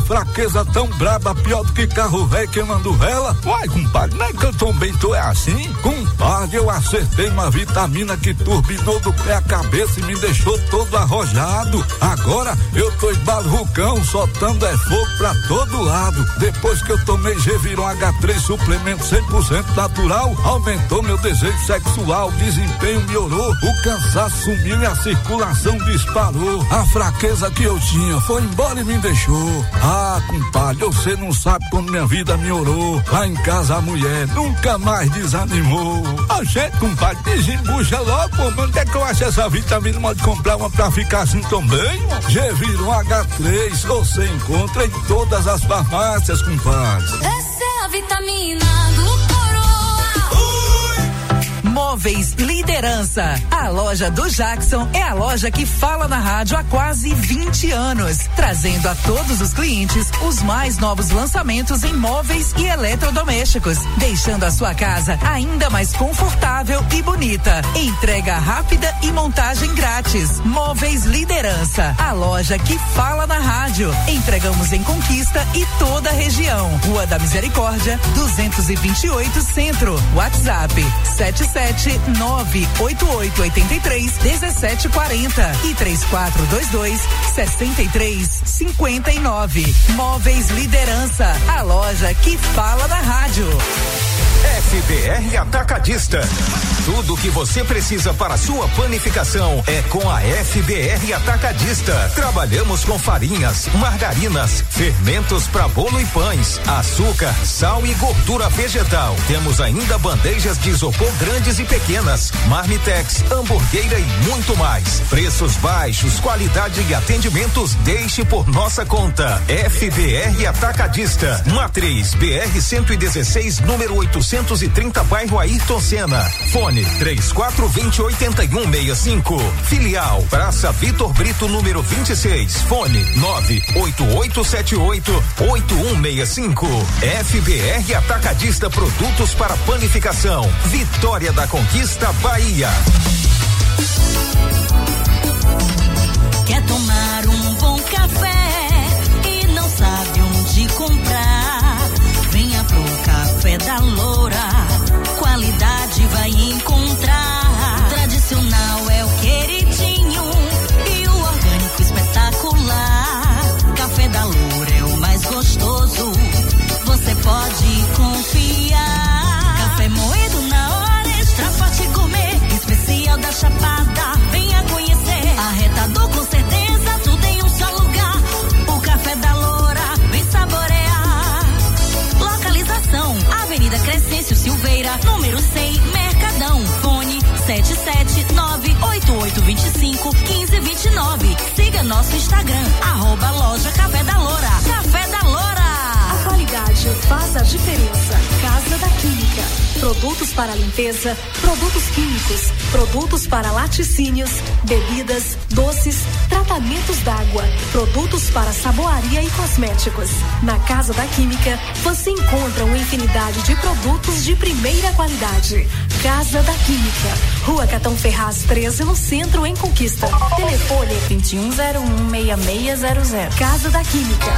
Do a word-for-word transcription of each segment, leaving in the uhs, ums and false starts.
fraqueza tão braba, pior do que carro velho queimando vela. Uai, compadre, não é que eu também tô é assim? Compadre, eu acertei uma vitamina que turbinou do pé à cabeça e me deixou todo arrojado. Agora eu tô embalucão, soltando é fogo pra todo lado. Depois que eu tomei Geviron H três suplemento cem por cento natural, aumentou meu desejo sexual, desempenho melhorou, o cansaço sumiu e a circulação disparou. A fraqueza que eu tinha foi embora e me deixou. Ah, compadre, você não sabe como minha vida melhorou. Lá em casa a mulher nunca mais desanimou. A gente, compadre, desembucha logo, pô, onde é que eu acho essa vitamina? Pode comprar uma pra ficar assim também? Geviron H três, você encontra em todas as farmácias, compadre. Essa é a vitamina do Coroa. Móveis Liderança. A loja do Jackson é a loja que fala na rádio há quase vinte anos, trazendo a todos os clientes os mais novos lançamentos em móveis e eletrodomésticos, deixando a sua casa ainda mais confortável e bonita. Entrega rápida e montagem grátis. Móveis Liderança, a loja que fala na rádio. Entregamos em Conquista e toda a região. Rua da Misericórdia, duzentos e vinte e oito Centro. WhatsApp sete sete nove oito oito oito três um sete quatro zero e três quatro dois dois seis três cinco nove. Móveis Liderança, a loja que fala na rádio. F B R Atacadista. Tudo o que você precisa para a sua panificação é com a F B R Atacadista. Trabalhamos com farinhas, margarinas, fermentos para bolo e pães, açúcar, sal e gordura vegetal. Temos ainda bandejas de isopor grandes e pequenas, marmitex, hamburgueira e muito mais. Preços baixos, qualidade e atendimentos, deixe por nossa conta. F B R Atacadista. Matriz B R cento e dezesseis, número oitocentos e trinta, bairro Ayrton Senna. Fone três quatro dois oito, oito um seis cinco. Filial Praça Vitor Brito, número vinte e seis. Fone nove oito oito sete oito oito um seis cinco. F B R Atacadista, produtos para panificação. Vitória da Conquista, Bahia. Quer tomar um bom café e não sabe onde comprar? Venha pro Café da Loura. Qualidade vai encontrar. Tradicional é o queridinho e o orgânico espetacular. Café da Loura é o mais gostoso, você pode confiar. Café moído na hora, extra forte gourmet, especial da Chapada. Venha conhecer. Arretador com certeza, tudo em um só lugar. O Café da Loura, vem saborear. Localização: Avenida Crescêncio Silveira, número cem, Mercadão. Fone sete sete nove oito oito dois cinco um cinco dois nove. Siga nosso Instagram, arroba loja Café da Loura. Café da Loura. A qualidade faz a diferença. Casa da Química. Produtos para limpeza, produtos químicos, produtos para laticínios, bebidas, doces, tratamentos d'água, produtos para saboaria e cosméticos. Na Casa da Química, você encontra uma infinidade de produtos de primeira qualidade. Casa da Química, Rua Catão Ferraz treze, no centro, em Conquista. Telefone vinte e um zero um, seis seis zero zero. Casa da Química.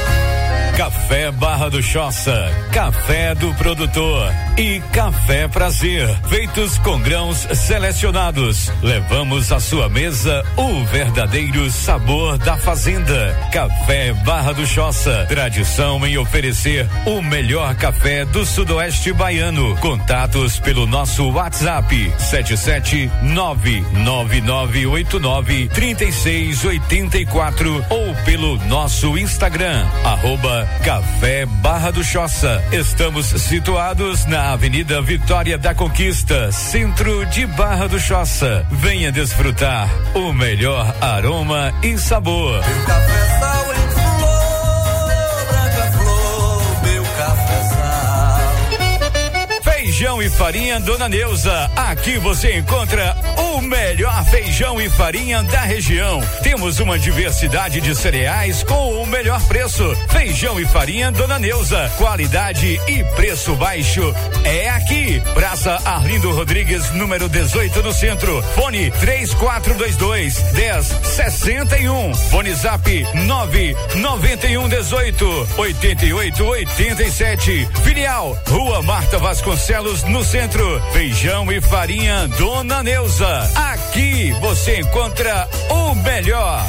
Café Barra do Choça, café do produtor e café prazer, feitos com grãos selecionados. Levamos à sua mesa o verdadeiro sabor da fazenda. Café Barra do Choça, tradição em oferecer o melhor café do sudoeste baiano. Contatos pelo nosso WhatsApp sete sete nove nove nove oito nove três seis oito quatro ou pelo nosso Instagram, arroba Café Barra do Choça. Estamos situados na Avenida Vitória da Conquista, centro de Barra do Choça. Venha desfrutar o melhor aroma e sabor. Meu café sal em flor, branca flor, meu café sal. Feijão e farinha Dona Neuza. Aqui você encontra o melhor feijão e farinha da região. Temos uma diversidade de cereais com o melhor preço. Feijão e farinha Dona Neuza, qualidade e preço baixo é aqui. Praça Arlindo Rodrigues, número dezoito no centro. Fone três quatro dois dois, dez sessenta e um. Fone Zap nove noventa e um dezoito, oitenta e oito, oitenta e sete. Filial Rua Marta Vasconcelos, no centro. Feijão e farinha Dona Neuza. Aqui você encontra o melhor.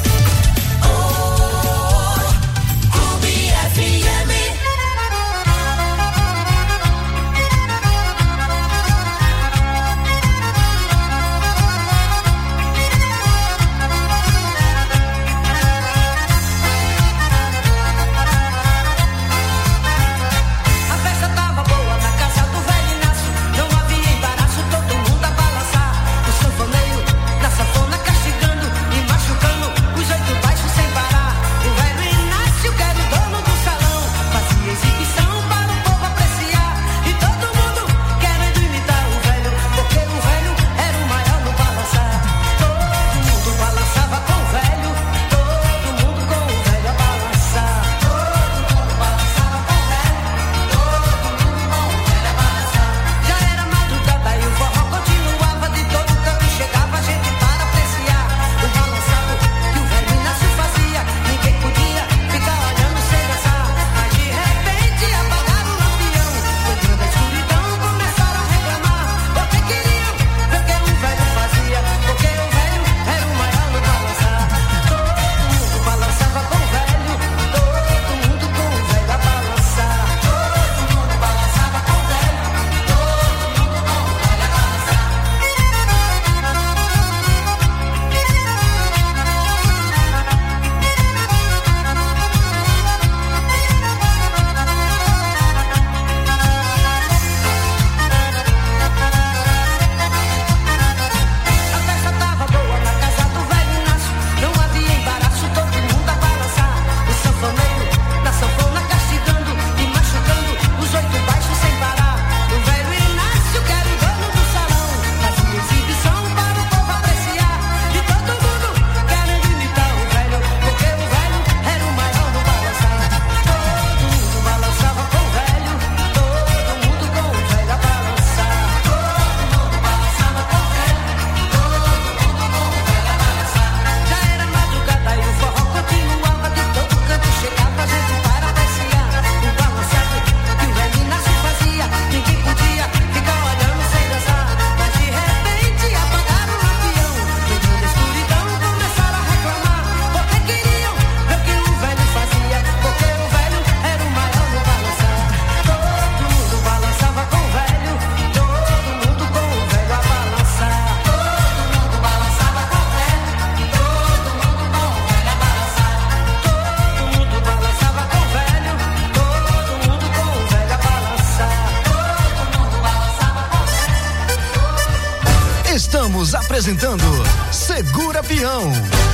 Estamos apresentando Segura Peão.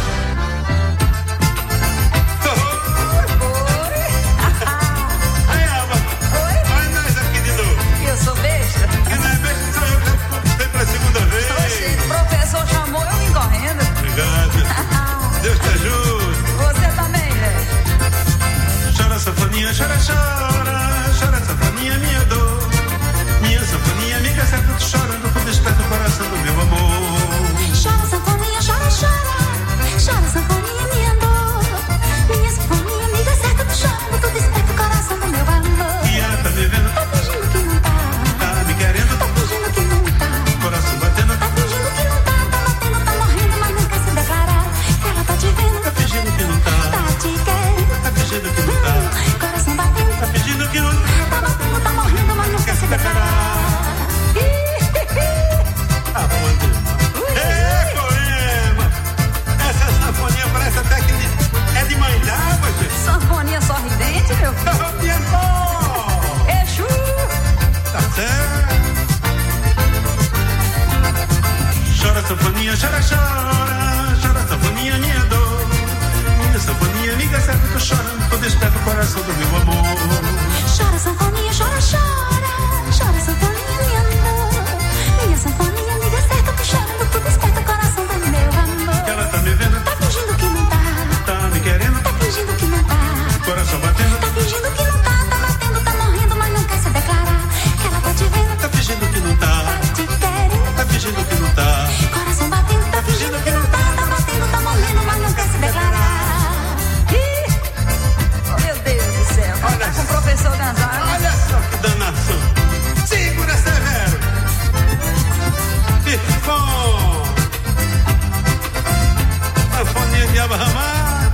Eu sou besta? Que não é besta, sou eu que vem pela segunda vez. Oxi, o professor chamou, eu vim correndo. Obrigado. Deus te ajude. Você também, velho. Chora, sanfoninha, chora, chora. Chora, sanfoninha, minha dor. Minha sanfoninha, amiga, certo, tu chorando, tu desperta o coração do meu amor. Chora, sanfoninha, chora, chora. Chora, sanfoninha, minha dor. Minha sanfoninha, amiga, certo, tu chorando, tu desperta o coração do meu amor. E ela tá me vendo? Tá fingindo que não tá. Tá me querendo? Tá fingindo que não tá. Coração batendo? Tá fingindo que não tá. Tá batendo, tá morrendo, mas não quer se declarar. Ela tá te vendo? Tá fingindo que não tá. Tá te querendo? Tá fingindo que não tá. Hum, coração batendo? Tá fingindo que não tá. Tá batendo, tá morrendo, mas não quer se declarar. Tá bom. É, Coema! Essa sanfoninha parece até que de, é de mãe d'água, gente. Sanfoninha sorridente, meu filho. Sanfoninha bom! Exu! Tá certo. Chora, sanfoninha, chora, chora. Chora, sanfoninha, minha dor. Minha sanfoninha, amiga, certo, tô chorando. Tô desperta o coração do meu amor. Chora, sanfoninha, chora, chora. Chora, sanfoninha, minha dor. Minha sanfoninha, amiga, certa, tô chorando, tu desperta cansado. Olha só que danação. Segura, Severo. Pifom. Sanfoninha de Abarramar.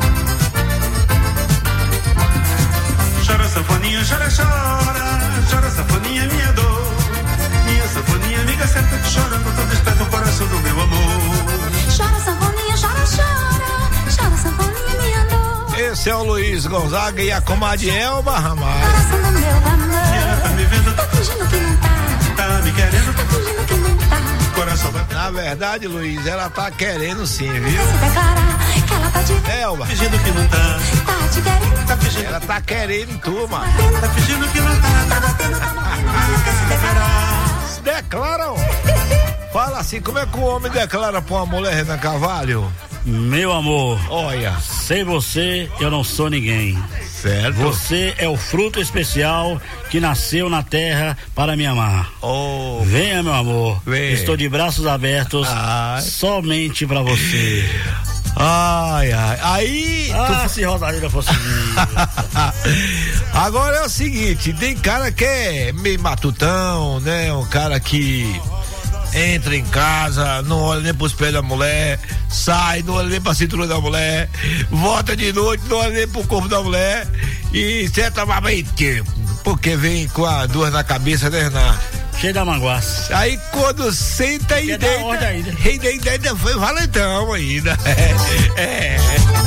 Chora, sanfoninha, chora, chora. Chora, sanfoninha, minha dor. Minha sanfoninha, amiga certa que chora, não tô desperta o coração do meu amor. Chora, sanfoninha, chora, chora. Chora, sanfoninha, minha dor. Esse é o Luiz Gonzaga e a comadre Elba Ramalho. Coração do meu amor. E ela tá me vendo, tá fingindo que não tá. Tá me querendo, tá fingindo que não tá. Coração vai. Na verdade, Luiz, ela tá querendo sim, viu? Se declarar que ela tá te vendo. Elba. Fingindo que não tá. Tá te querendo. Tá fingindo. Ela tá querendo tu, mano. Tá fingindo que não tá. Tá batendo, tá morrendo, mas não quer se declarar. Se declara, ó. Fala assim, como é que o homem declara pra uma mulher, Renan Carvalho? Meu amor, olha, sem você eu não sou ninguém. Certo. Você é o fruto especial que nasceu na terra para me amar. Oh. Venha, meu amor. Vem. Estou de braços abertos. Ai. Somente para você. Ai, ai. Aí. Ah, tu... se Rosalina fosse. Agora é o seguinte: tem cara que é meio matutão, né? Um cara que entra em casa, não olha nem pros pés da mulher, sai, não olha nem pra cintura da mulher, volta de noite, não olha nem pro corpo da mulher e senta mais bem tempo, porque vem com as duas na cabeça, né, Renan? Cheio da manguaça. Aí quando senta e deita, ainda. E deita, ainda foi valentão ainda. É, é.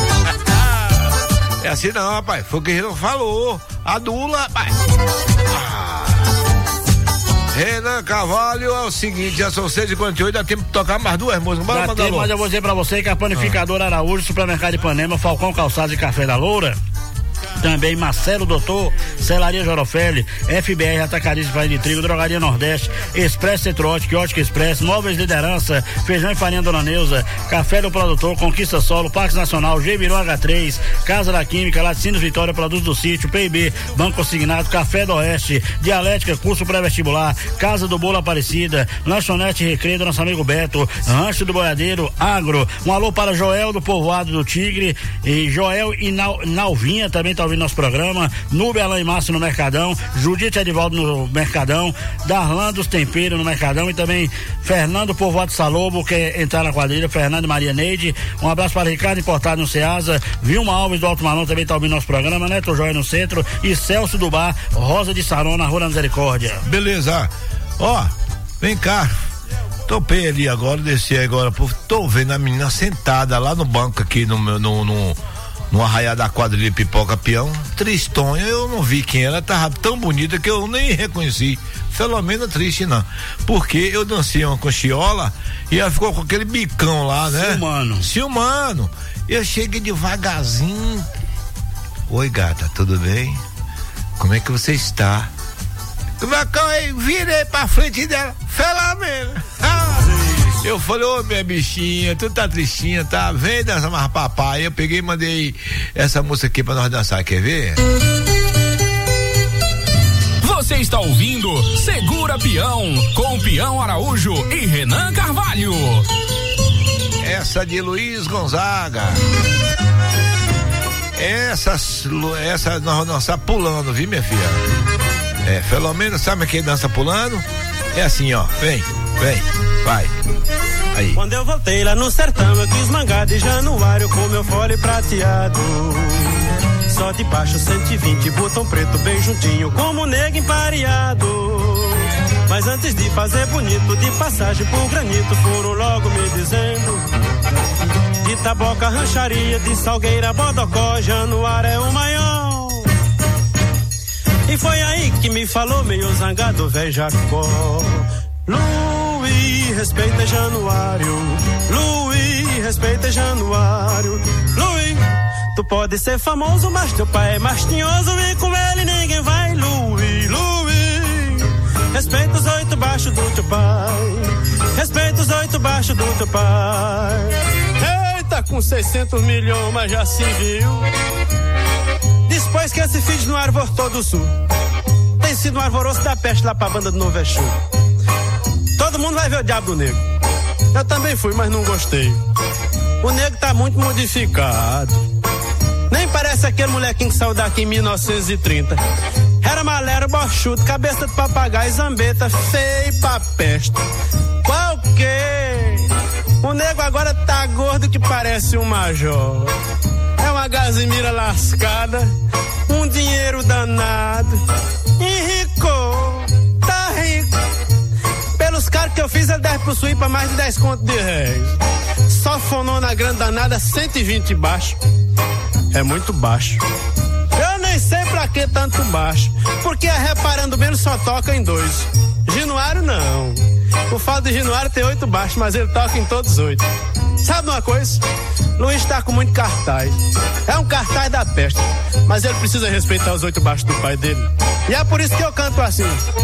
É assim não, rapaz, foi o que a gente não falou. Adula, rapaz. Ah. Renan Carvalho, é o seguinte, já são seis e quarenta e oito, dá tempo de tocar mais duas músicas. Bora, dá tempo, mas eu vou dizer pra você que a Panificadora ah. Araújo, Supermercado de Ipanema, Falcão Calçados e Café da Loura, também Marcelo Doutor, Celaria Jorofelli, F B R Atacadista de Farinha de Trigo, Drogaria Nordeste, Expresso Centro-Oeste, Quiosque Expresso, Móveis Liderança, Feijão e Farinha Dona Neuza, Café do Produtor, Conquista Solo, Parque Nacional, Gebiru H três, Casa da Química, Laticínios Vitória, Produtos do Sítio, P I B, Banco Consignado, Café do Oeste, Dialética, Curso Pré-Vestibular, Casa do Bolo Aparecida, Lanchonete Recreio do nosso amigo Beto, Rancho do Boiadeiro, Agro, um alô para Joel do Povoado do Tigre, e Joel e Nal, Nalvinha também tá ouvindo nosso programa, Nube Alain Márcio no Mercadão, Judite Edivaldo no Mercadão, Darlan dos Temperos no Mercadão e também Fernando Povoado Salobo, que entrar na quadrilha, Fernando e Maria Neide, um abraço para Ricardo Importado no Ceasa, Vilma Alves do Alto Malão também tá ouvindo nosso programa, Neto Joia no Centro e Celso do Bar, Rosa de Saron na Rua da Misericórdia. Beleza, ó, vem cá, topei ali agora, desci agora, tô vendo a menina sentada lá no banco aqui no meu, no, no no arraial da quadrilha Pipoca Peão, tristonha, eu não vi quem era, tava tão bonita que eu nem reconheci, pelo menos triste não, porque eu dancei uma com chiola e ela ficou com aquele bicão lá, né? Ciumano. Ciumano, eu cheguei devagarzinho, oi gata, tudo bem? Como é que você está? Como é que eu virei pra frente dela, fela mesmo, ah! Eu falei, ô oh, minha bichinha, tu tá tristinha, tá? Vem dançar mais papai. Eu peguei e mandei essa música aqui pra nós dançar, quer ver? Você está ouvindo Segura Peão, com Peão Araújo e Renan Carvalho. Essa de Luiz Gonzaga. Essa, essa nós vamos dançar pulando, viu, minha filha? É, pelo menos, sabe quem dança pulando? É assim, ó, vem, vem, vai. Aí. Quando eu voltei lá no sertão, eu quis mangar de Januário com meu fole prateado. Só de baixo cento e vinte, botão preto bem juntinho, como nego empareado. Mas antes de fazer bonito, de passagem por granito, foram logo me dizendo: de Taboca, Rancharia, de Salgueira, Bodocó, Januário é o maior. E foi aí que me falou meio zangado, velho Jacó: Luiz, respeita Januário. Luiz, respeita Januário. Luiz, tu pode ser famoso, mas teu pai é mais tinhoso e com ele ninguém vai. Luiz, Luiz, respeita os oito baixos do teu pai. Respeita os oito baixos do teu pai. Eita, com seiscentos milhões, mas já se viu. Depois que esse filho no arvorou do sul, tem sido um arvoroço da peste lá pra banda do Novo Exu. Todo mundo vai ver o Diabo do Negro. Eu também fui, mas não gostei. O negro tá muito modificado. Nem parece aquele molequinho que saiu daqui em mil novecentos e trinta. Era Agora malero, bochudo, cabeça de papagaio, zambeta, feio pra peste. Qual que? O nego agora tá gordo que parece um major. É uma gazimira lascada, um dinheiro danado. Enricou, tá rico. Pelos caras que eu fiz, ele deve possuir pra mais de dez contos de réis. Só fonou na grande danada, cento e vinte baixo. É muito baixo. Eu nem sei pra que tanto baixo, porque a Reparando Menos só toca em dois. Ginuário não. O fato de Ginuário tem oito baixos, mas ele toca em todos oito. Sabe uma coisa? Luiz tá com muito cartaz. É um cartaz da peste, mas ele precisa respeitar os oito baixos do pai dele. E é por isso que eu canto assim.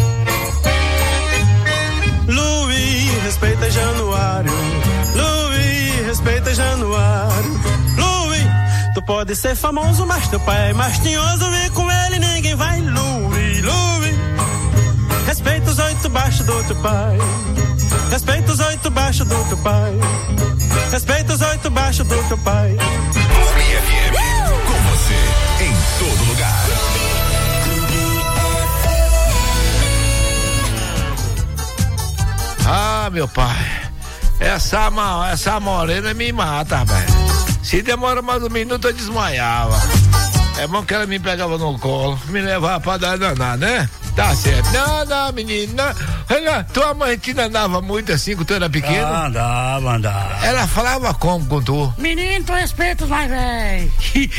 Luiz, respeita Januário. Luiz, respeita Januário. Luiz, tu pode ser famoso, mas teu pai é mais tinhoso. Vem com ele, ninguém vai. Luiz, Luiz, respeita os oito baixos do teu pai. Respeita os oito baixos do teu pai. Respeita os oito baixos do teu pai. Clube F M, com você em todo lugar. Ah, meu pai, essa, essa morena me mata, velho. Se demora mais um minuto eu desmaiava. É bom que ela me pegava no colo, me levava pra dar danar, né? Tá certo. Não, não, menina. Olha, tua mãe te andava muito assim quando tu era pequeno? Andava, andava. Ela falava como com tu? Menino, tu respeita os mais velhos.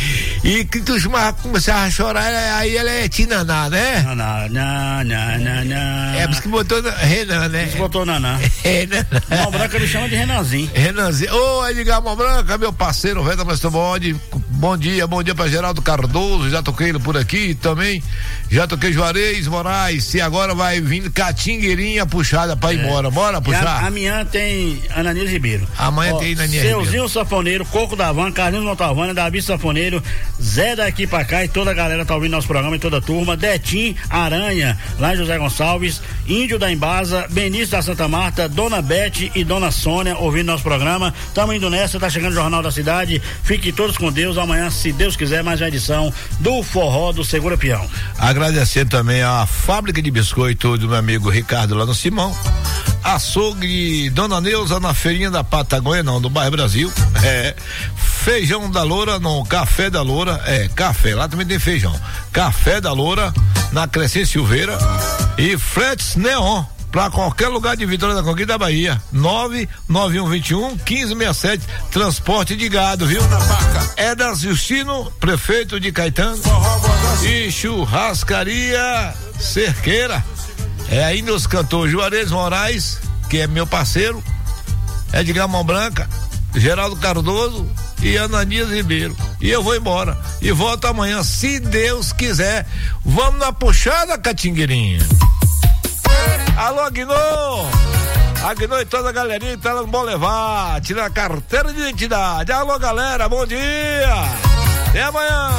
E que tu começava a chorar, aí ela é tinaná, né? Não, não, não, não, não. É, por isso que botou Renan, né? Por isso que botou Naná. Renan. Mão Branca me chama de Renanzinho. Renanzinho. Ô, oh, Edgar Mão Branca, meu parceiro, Veda Mastobode. Bom dia, bom dia pra Geraldo Cardoso, já toquei ele por aqui também. Já toquei Juarez Moraes, e agora vai vir Catingueirinha puxada pra ir é. embora. Bora puxar? A, amanhã tem Ananias Ribeiro. Amanhã Ó, tem Ananias Ribeiro. Seuzinho Sanfoneiro, Coco da Van, Carlinhos Montalvana, Davi Sanfoneiro, Zé daqui pra cá e toda a galera tá ouvindo nosso programa e toda a turma. Detim Aranha, lá em José Gonçalves, Índio da Embasa, Benício da Santa Marta, Dona Bete e Dona Sônia ouvindo nosso programa. Tamo indo nessa, tá chegando o Jornal da Cidade. Fiquem todos com Deus. Amanhã, se Deus quiser, mais uma edição do Forró do Segura Peão. Agradecer também a fábrica de biscoito do meu amigo Ricardo lá no Simão. Açougue Dona Neuza na feirinha da Patagônia, não, do bairro Brasil. É. Feijão da Loura no Café da Loura. É, café, lá também tem feijão. Café da Loura na Crescente Silveira. E fretes Neon pra qualquer lugar de Vitória da Conquista da Bahia. nove nove um dois um, um cinco seis sete, transporte de gado, viu? É da Justino, prefeito de Caetano. E churrascaria Cerqueira. É aí nos cantores Juarez Moraes, que é meu parceiro, Edgar Mão Branca, Geraldo Cardoso e Ananias Ribeiro. E eu vou embora. E volto amanhã, se Deus quiser. Vamos na puxada, Catingueirinha. Alô, Aguinô! Aguinô e toda a galerinha que tá no Bom Levar, tira a carteira de identidade. Alô, galera, bom dia! Até amanhã!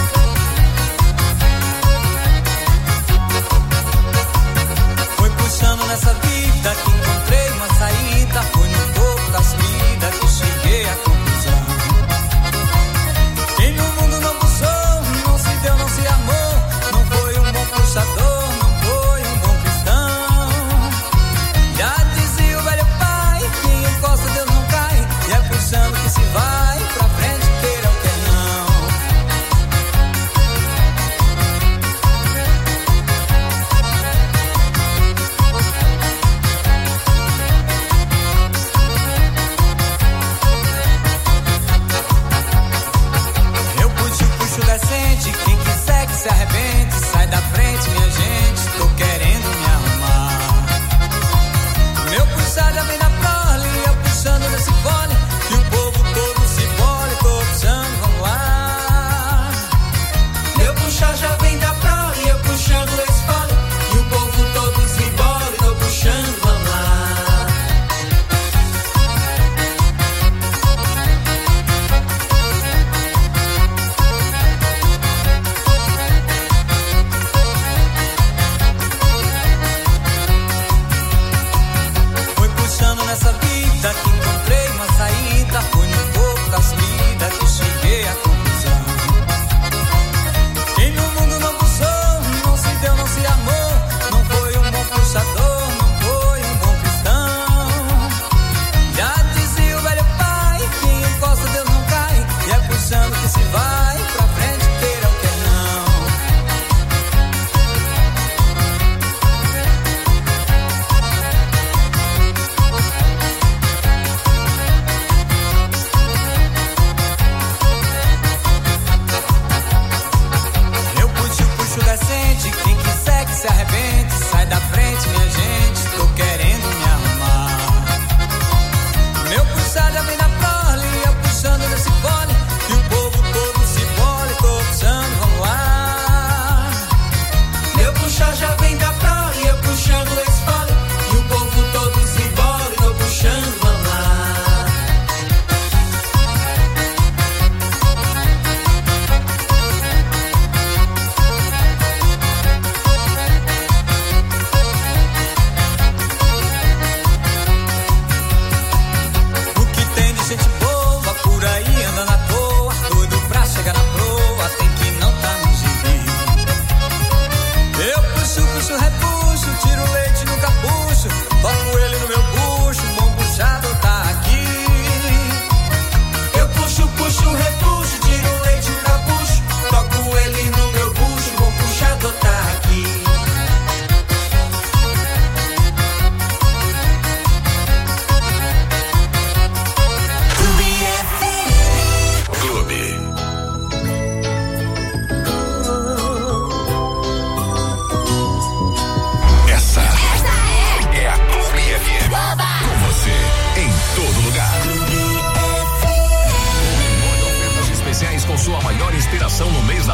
Foi puxando nessa vida que encontrei uma saída. Foi no topo da subida que cheguei à conclusão. Quem no mundo não puxou, não se deu, não se amou. Não foi um bom puxador. Que se vai pra frente, queira ou quer não.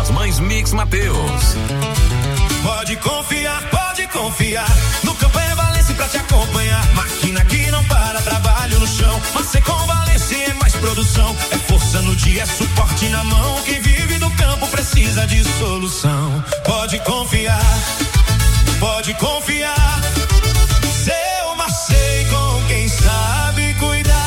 das Mães Mix Mateus. Pode confiar, pode confiar. No campo é Valência pra te acompanhar. Máquina que não para, trabalho no chão. Mas ser com Valência é mais produção. É força no dia, é suporte na mão. Quem vive no campo precisa de solução. Pode confiar, pode confiar. Seu Marcei com quem sabe cuidar.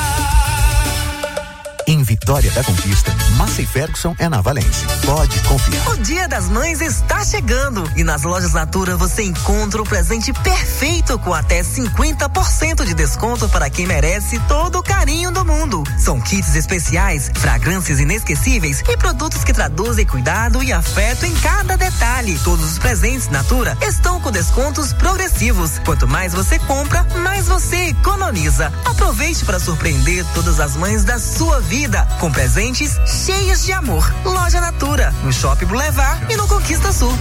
Em Vitória da Conquista, Massey Ferguson é na Valência. Pode confiar. O Dia das Mães está chegando e nas lojas Natura você encontra o presente perfeito com até cinquenta por cento de desconto para quem merece todo o carinho do mundo. São kits especiais, fragrâncias inesquecíveis e produtos que traduzem cuidado e afeto em cada detalhe. Todos os presentes Natura estão com descontos progressivos. Quanto mais você compra, mais você economiza. Aproveite para surpreender todas as mães da sua vida com presentes cheios de amor. Loja Natura, no Shopping Boulevard e no Conquista Sul.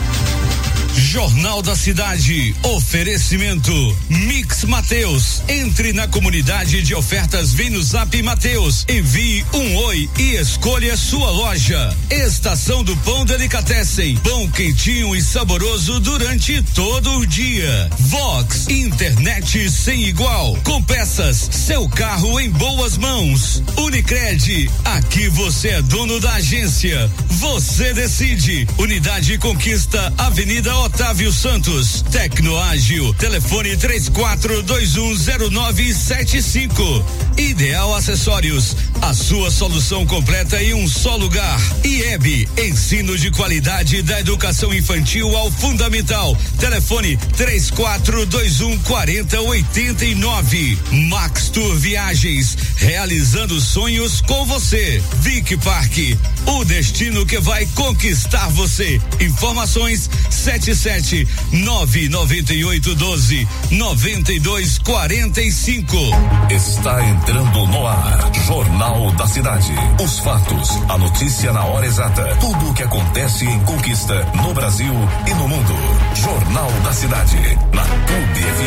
Jornal da Cidade, oferecimento Mix Mateus. Entre na comunidade de ofertas, vem no Zap Mateus, envie um oi e escolha sua loja. Estação do Pão Delicatessen, pão quentinho e saboroso durante todo o dia. Vox, internet sem igual, com peças, seu carro em boas mãos. Unicred, aqui você é dono da agência, você decide. Unidade Conquista, Avenida Otávio Santos. Tecnoágil, telefone três quatro dois um zero nove sete cinco. Ideal Acessórios, a sua solução completa em um só lugar. I E B, ensino de qualidade da educação infantil ao fundamental. Telefone três quatro dois um quatro zero oito nove. Max Tour Viagens, realizando sonhos com você. Vic Park, o destino que vai conquistar você. Informações sete sete nove nove oito doze noventa e dois quarenta e cinco. Está entrando no ar, Jornal da Cidade. Os fatos, a notícia na hora exata, tudo o que acontece em Conquista, no Brasil e no mundo. Jornal da Cidade, na Clube F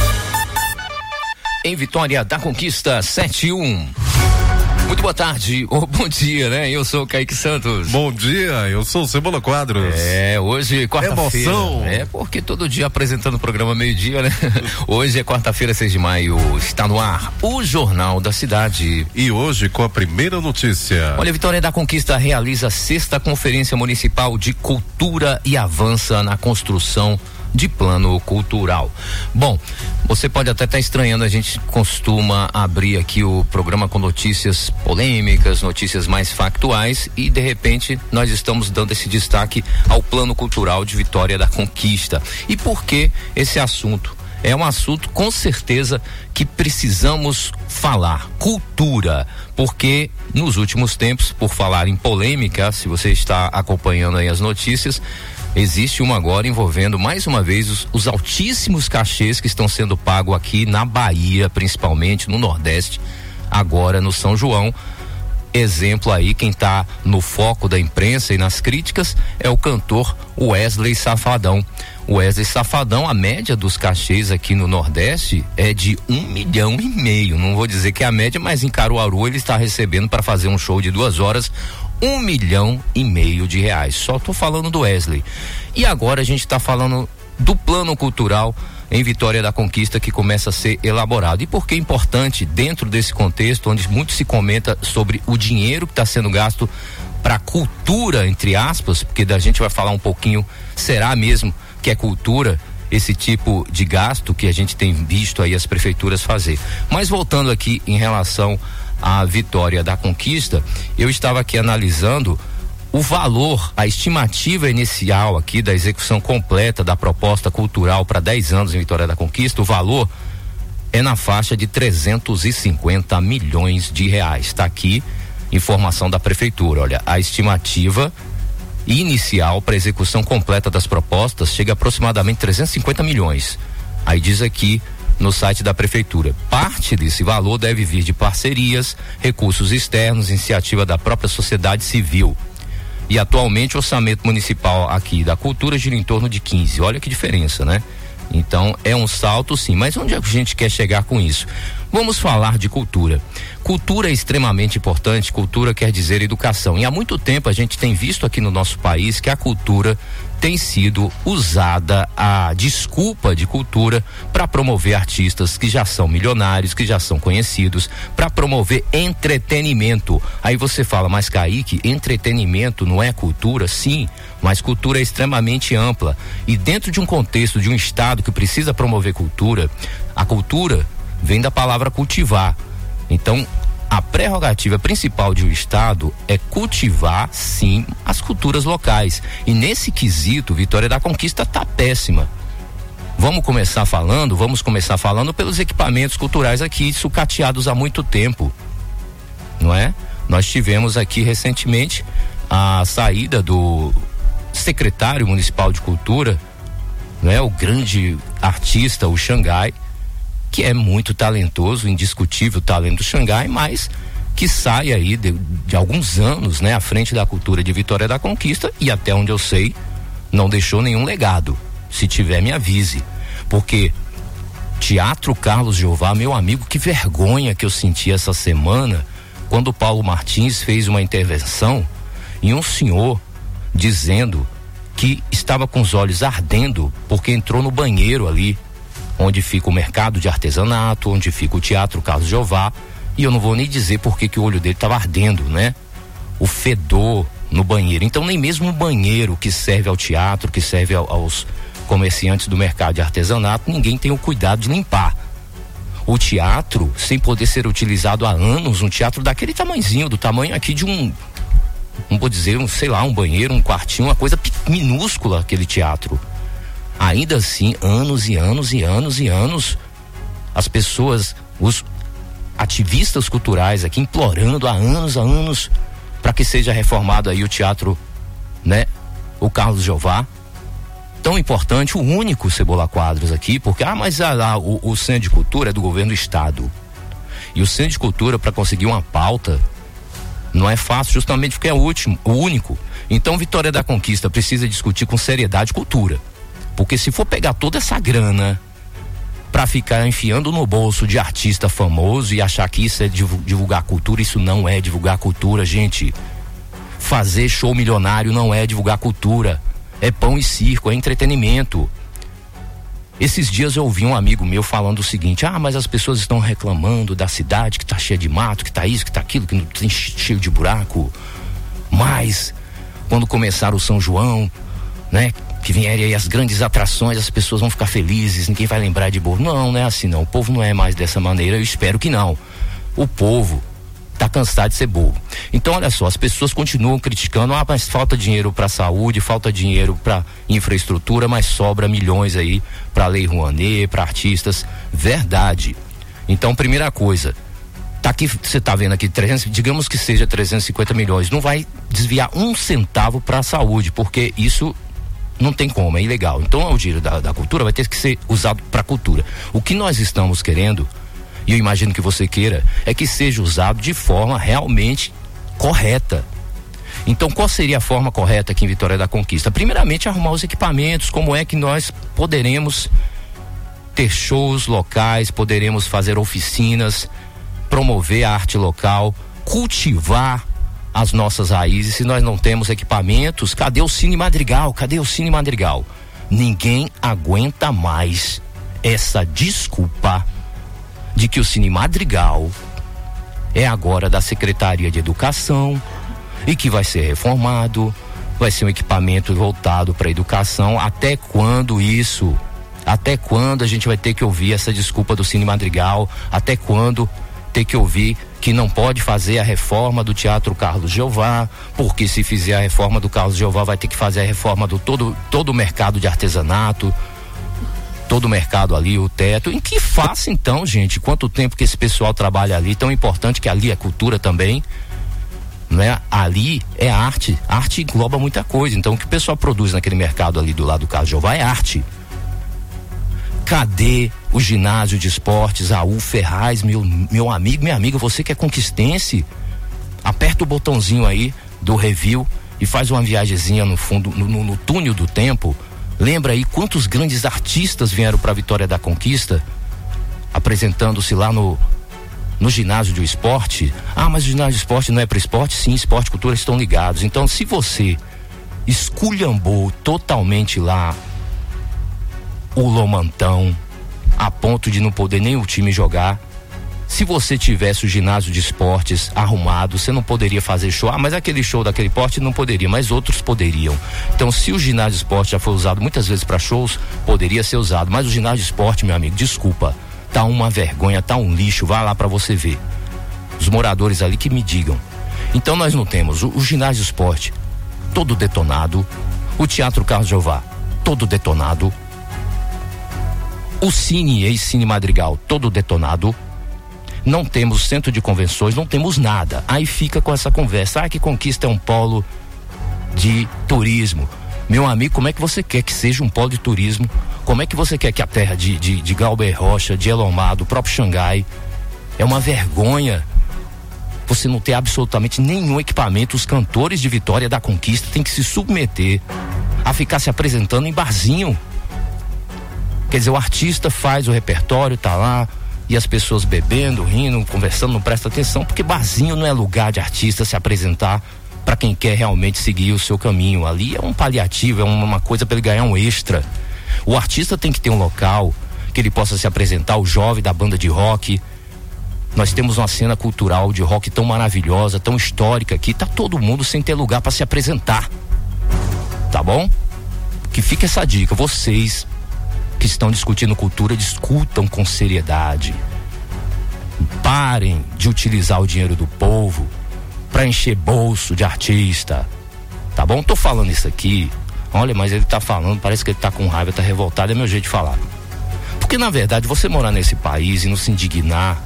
M. Em Vitória da Conquista, sete e um. Muito boa tarde, ou bom dia, né? Eu sou o Kaique Santos. Bom dia, eu sou o Cebola Quadros. É, hoje, quarta-feira. Emoção. É, porque todo dia apresentando o programa meio-dia, né? Hoje é quarta-feira, seis de maio, está no ar o Jornal da Cidade. E hoje com a primeira notícia. Olha, Vitória da Conquista realiza a sexta Conferência Municipal de Cultura e avança na construção de plano cultural. Bom, você pode até estar estranhando, a gente costuma abrir aqui o programa com notícias polêmicas, notícias mais factuais e de repente nós estamos dando esse destaque ao plano cultural de Vitória da Conquista. E por que esse assunto? É um assunto com certeza que precisamos falar, cultura, porque nos últimos tempos, por falar em polêmica, se você está acompanhando aí as notícias, existe uma agora envolvendo mais uma vez os, os altíssimos cachês que estão sendo pagos aqui na Bahia, principalmente no Nordeste, agora no São João. Exemplo aí, quem está no foco da imprensa e nas críticas é o cantor Wesley Safadão. O Wesley Safadão, a média dos cachês aqui no Nordeste é de um milhão e meio. Não vou dizer que é a média, mas em Caruaru ele está recebendo para fazer um show de duas horas um milhão e meio de reais. Só tô falando do Wesley. E agora a gente está falando do plano cultural em Vitória da Conquista, que começa a ser elaborado. E por que é importante, dentro desse contexto, onde muito se comenta sobre o dinheiro que está sendo gasto para cultura, entre aspas, porque da gente vai falar um pouquinho, será mesmo que é cultura esse tipo de gasto que a gente tem visto aí as prefeituras fazer. Mas voltando aqui em relação à Vitória da Conquista, eu estava aqui analisando o valor, a estimativa inicial aqui da execução completa da proposta cultural para dez anos em Vitória da Conquista. O valor é na faixa de trezentos e cinquenta milhões de reais. Está aqui informação da prefeitura. Olha, a estimativa inicial para execução completa das propostas chega a aproximadamente trezentos e cinquenta milhões. Aí diz aqui no site da prefeitura, parte desse valor deve vir de parcerias, recursos externos, iniciativa da própria sociedade civil. E atualmente o orçamento municipal aqui da cultura gira em torno de quinze. Olha que diferença, né? Então é um salto sim, mas onde a gente quer chegar com isso? Vamos falar de cultura. Cultura é extremamente importante, cultura quer dizer educação. E há muito tempo a gente tem visto aqui no nosso país que a cultura tem sido usada, a desculpa de cultura, para promover artistas que já são milionários, que já são conhecidos, para promover entretenimento. Aí você fala, mas Kaique, entretenimento não é cultura? Sim, mas cultura é extremamente ampla. E dentro de um contexto de um estado que precisa promover cultura, a cultura vem da palavra cultivar. Então, a prerrogativa principal de um estado é cultivar, sim, as culturas locais. E nesse quesito, Vitória da Conquista tá péssima. Vamos começar falando, vamos começar falando pelos equipamentos culturais aqui sucateados há muito tempo, não é? Nós tivemos aqui recentemente a saída do secretário municipal de cultura, não é? O grande artista, o Xangai, que é muito talentoso, indiscutível o talento do Xangai, mas que sai aí de, de alguns anos, né, à frente da cultura de Vitória da Conquista, e até onde eu sei, não deixou nenhum legado. Se tiver, me avise, porque Teatro Carlos Jeová, meu amigo, que vergonha que eu senti essa semana, quando o Paulo Martins fez uma intervenção e um senhor dizendo que estava com os olhos ardendo porque entrou no banheiro ali onde fica o mercado de artesanato, onde fica o Teatro Carlos Jeová, e eu não vou nem dizer porque que o olho dele estava ardendo, né? O fedor no banheiro. Então nem mesmo o banheiro que serve ao teatro, que serve ao, aos comerciantes do mercado de artesanato, ninguém tem o cuidado de limpar. O teatro, sem poder ser utilizado há anos, um teatro daquele tamanhozinho, do tamanho aqui de um, não vou dizer, um, sei lá, um banheiro, um quartinho, uma coisa minúscula, aquele teatro. Ainda assim, anos e anos e anos e anos, as pessoas, os ativistas culturais aqui implorando há anos, há anos, para que seja reformado aí o teatro, né? O Carlos Jeová, tão importante, o único, Cebola Quadros aqui, porque, ah, mas ah, lá, o, o Centro de Cultura é do governo do estado. E o Centro de Cultura, para conseguir uma pauta, não é fácil, justamente porque é o último, o único. Então, Vitória da Conquista precisa discutir com seriedade cultura. Porque se for pegar toda essa grana pra ficar enfiando no bolso de artista famoso e achar que isso é divulgar cultura, isso não é divulgar cultura, gente. Fazer show milionário não é divulgar cultura. É pão e circo, é entretenimento. Esses dias eu ouvi um amigo meu falando o seguinte: ah, mas as pessoas estão reclamando da cidade que tá cheia de mato, que tá isso, que tá aquilo, que não tem cheio de buraco. Mas quando começar o São João, né, que vierem aí as grandes atrações, as pessoas vão ficar felizes, ninguém vai lembrar de bobo. Não, não é assim não, o povo não é mais dessa maneira, eu espero que não. O povo tá cansado de ser bobo. Então, olha só, as pessoas continuam criticando, ah, mas falta dinheiro para saúde, falta dinheiro para infraestrutura, mas sobra milhões aí para Lei Rouanet, para artistas. Verdade. Então, primeira coisa, tá aqui, você tá vendo aqui trezentos, digamos que seja trezentos e cinquenta milhões, não vai desviar um centavo para a saúde, porque isso não tem como, é ilegal. Então o dinheiro da, da cultura vai ter que ser usado para cultura. O que nós estamos querendo, e eu imagino que você queira, é que seja usado de forma realmente correta. Então qual seria a forma correta aqui em Vitória da Conquista? Primeiramente, arrumar os equipamentos, como é que nós poderemos ter shows locais, poderemos fazer oficinas, promover a arte local, cultivar as nossas raízes. Se nós não temos equipamentos, cadê o Cine Madrigal? Cadê o Cine Madrigal? Ninguém aguenta mais essa desculpa de que o Cine Madrigal é agora da Secretaria de Educação e que vai ser reformado, vai ser um equipamento voltado para a educação. Até quando isso? Até quando a gente vai ter que ouvir essa desculpa do Cine Madrigal? Até quando ter que ouvir que não pode fazer a reforma do Teatro Carlos Jeová, porque se fizer a reforma do Carlos Jeová vai ter que fazer a reforma do todo, todo o mercado de artesanato, todo o mercado ali, o teto. Em que faça então, gente? Quanto tempo que esse pessoal trabalha ali, tão importante que ali é cultura também, né? Ali é arte, arte engloba muita coisa. Então o que o pessoal produz naquele mercado ali do lado do Carlos Jeová é arte. Cadê o ginásio de esportes, Raul Ferraz, meu, meu amigo, minha amiga, você que é conquistense, aperta o botãozinho aí do review e faz uma viagemzinha no fundo, no, no, no túnel do tempo. Lembra aí quantos grandes artistas vieram para a Vitória da Conquista, apresentando-se lá no, no ginásio do esporte. Ah, mas o ginásio do esporte não é para esporte? Sim, esporte e cultura estão ligados. Então, se você esculhambou totalmente lá o Lomantão, a ponto de não poder nem o time jogar, se você tivesse o ginásio de esportes arrumado, você não poderia fazer show. Ah, mas aquele show daquele porte não poderia, mas outros poderiam. Então, se o ginásio de esporte já foi usado muitas vezes para shows, poderia ser usado. Mas o ginásio de esporte, meu amigo, desculpa, tá uma vergonha, tá um lixo, vai lá para você ver. Os moradores ali que me digam. Então, nós não temos o, o ginásio de esporte todo detonado, o Teatro Carlos Jeová todo detonado, o Cine, ex-Cine Madrigal, todo detonado. Não temos centro de convenções, não temos nada. Aí fica com essa conversa, ah, que Conquista é um polo de turismo. Meu amigo, como é que você quer que seja um polo de turismo? Como é que você quer que a terra de, de, de Galber Rocha, de Elomar, do próprio Xangai, é uma vergonha você não ter absolutamente nenhum equipamento. Os cantores de Vitória da Conquista têm que se submeter a ficar se apresentando em barzinho. Quer dizer, o artista faz o repertório, tá lá, e as pessoas bebendo, rindo, conversando, não presta atenção, porque barzinho não é lugar de artista se apresentar para quem quer realmente seguir o seu caminho. Ali é um paliativo, é uma coisa para ele ganhar um extra. O artista tem que ter um local que ele possa se apresentar, o jovem da banda de rock. Nós temos uma cena cultural de rock tão maravilhosa, tão histórica aqui, tá todo mundo sem ter lugar para se apresentar. Tá bom? Que fica essa dica, vocês que estão discutindo cultura, discutam com seriedade. Parem de utilizar o dinheiro do povo para encher bolso de artista. Tá bom? Tô falando isso aqui. Olha, mas ele tá falando, parece que ele tá com raiva, tá revoltado, é meu jeito de falar. Porque na verdade, você morar nesse país e não se indignar,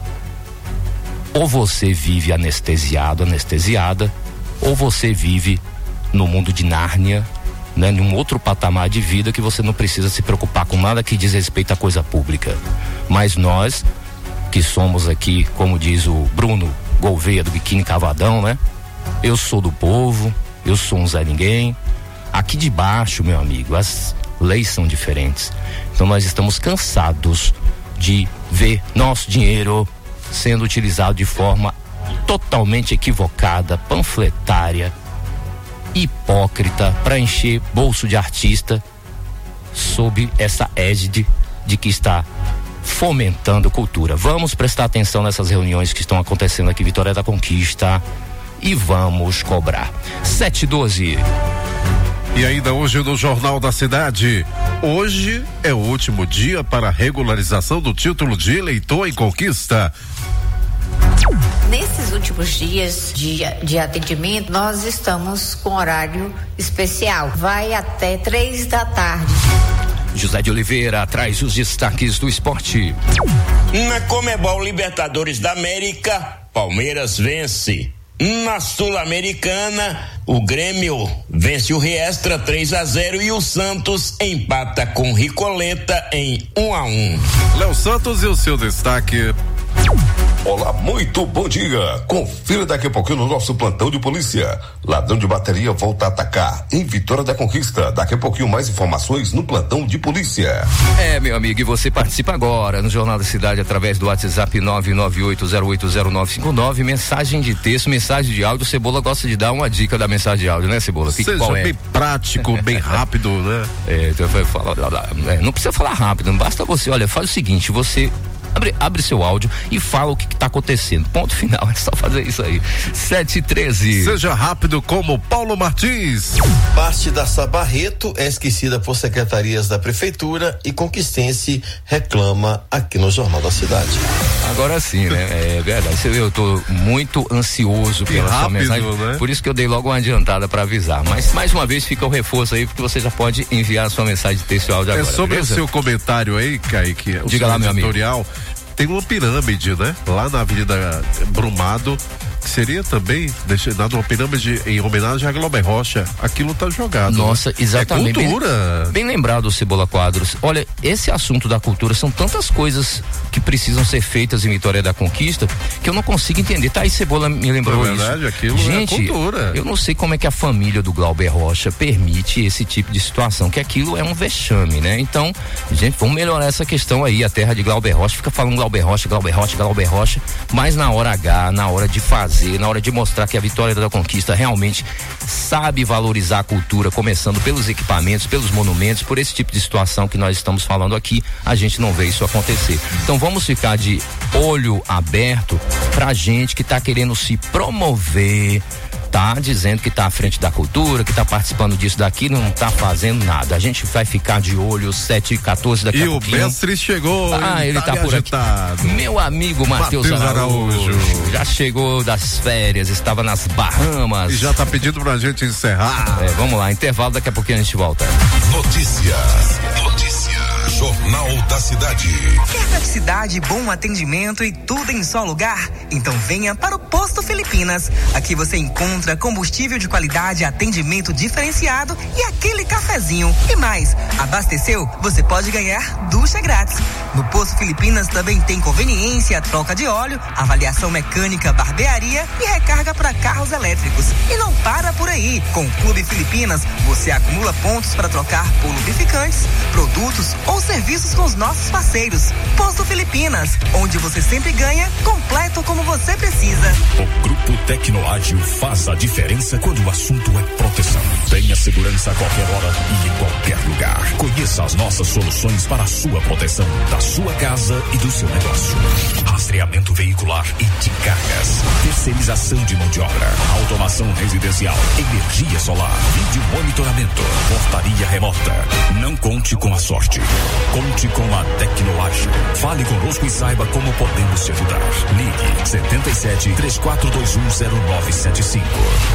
ou você vive anestesiado, anestesiada, ou você vive no mundo de Nárnia, né, num outro patamar de vida que você não precisa se preocupar com nada que diz respeito à coisa pública. Mas nós, que somos aqui, como diz o Bruno Gouveia do Biquíni Cavadão, né? Eu sou do povo, eu sou um Zé Ninguém. Aqui de baixo, meu amigo, as leis são diferentes. Então nós estamos cansados de ver nosso dinheiro sendo utilizado de forma totalmente equivocada, panfletária, hipócrita, para encher bolso de artista, sob essa égide de que está fomentando cultura. Vamos prestar atenção nessas reuniões que estão acontecendo aqui em Vitória da Conquista e vamos cobrar. sete e doze. E ainda hoje no Jornal da Cidade, hoje é o último dia para a regularização do título de eleitor em Conquista. Nesses últimos dias de, de atendimento, nós estamos com horário especial. Vai até três da tarde. José de Oliveira traz os destaques do esporte. Na Comebol Libertadores da América, Palmeiras vence. Na Sul-Americana, o Grêmio vence o Riestra três a zero e o Santos empata com Ricoleta em um a um. Léo Santos e o seu destaque. Olá, muito bom dia. Confira daqui a pouquinho no nosso plantão de polícia. Ladrão de bateria volta a atacar em Vitória da Conquista. Daqui a pouquinho mais informações no plantão de polícia. É, meu amigo, e você participa agora no Jornal da Cidade através do WhatsApp nove nove oito zero oito zero nove cinco nove, mensagem de texto, mensagem de áudio. Cebola gosta de dar uma dica da mensagem de áudio, né, Cebola? Que, Seja qual é? bem prático, bem rápido, né? É, então vai falar, é, não precisa falar rápido, não basta você, olha, faz o seguinte, você Abre, abre seu áudio e fala o que está acontecendo. Ponto final, é só fazer isso aí. sete e treze. Seja rápido como Paulo Martins. Parte da Sabarreto é esquecida por secretarias da prefeitura e conquistense reclama aqui no Jornal da Cidade. Agora sim, né? É verdade. Eu tô muito ansioso pela sua mensagem. Né? Por isso que eu dei logo uma adiantada para avisar. Mas mais uma vez fica o reforço aí, porque você já pode enviar a sua mensagem de texto e áudio agora. É sobre beleza? o seu comentário aí, Kaique. Diga lá, meu amigo. Tem uma pirâmide, né? Lá na Avenida Brumado, seria também dado uma pirâmide em homenagem a Glauber Rocha. Aquilo tá jogado. Nossa, né? exatamente. É cultura. Bem, bem lembrado, Cebola Quadros. Olha, esse assunto da cultura são tantas coisas que precisam ser feitas em Vitória da Conquista que eu não consigo entender. Tá aí, Cebola me lembrou isso. Na verdade, isso. aquilo Gente, é cultura. Eu não sei como é que a família do Glauber Rocha permite esse tipo de situação, que aquilo é um vexame, né? Então, gente, vamos melhorar essa questão aí. A terra de Glauber Rocha fica falando Glauber Rocha, Glauber Rocha, Glauber Rocha, mas na hora H, na hora de fazer, na hora de mostrar que a Vitória da Conquista realmente sabe valorizar a cultura, começando pelos equipamentos, pelos monumentos, por esse tipo de situação que nós estamos falando aqui, a gente não vê isso acontecer. Então vamos ficar de olho aberto pra gente que tá querendo se promover, tá dizendo que tá à frente da cultura, que tá participando disso, daquilo, não tá fazendo nada. A gente vai ficar de olho, sete e quatorze daqui e a pouquinho. E o Mestre chegou. Ah, ele, ele tá, tá por agitado. Aqui. Meu amigo Matheus Araújo, Araújo já chegou das férias, estava nas Bahamas. E já tá pedindo pra gente encerrar. É, vamos lá, intervalo, daqui a pouquinho a gente volta. Notícia. Notícia. Jornal da Cidade. Quer praticidade, bom atendimento e tudo em só lugar? Então venha para o Posto Filipinas. Aqui você encontra combustível de qualidade, atendimento diferenciado e aquele cafezinho. E mais, abasteceu? Você pode ganhar ducha grátis. No Posto Filipinas também tem conveniência, troca de óleo, avaliação mecânica, barbearia e recarga para carros elétricos. E não para por aí. Com o Clube Filipinas, você acumula pontos para trocar por lubrificantes, produtos ou serviços com os nossos parceiros. Posto Filipinas, onde você sempre ganha, completo como você precisa. O Grupo Tecnoágil faz a diferença quando o assunto é proteção. Tenha segurança a qualquer hora e em qualquer lugar. Conheça as nossas soluções para a sua proteção, da sua casa e do seu negócio. Rastreamento veicular e de cargas. Terceirização de mão de obra. Automação residencial. Energia solar. Vídeo monitoramento. Portaria remota. Não conte com a sorte. Conte com a Tecnoágil. Fale conosco e saiba como podemos te ajudar. Ligue setenta e sete, três quatro dois um, zero nove sete cinco.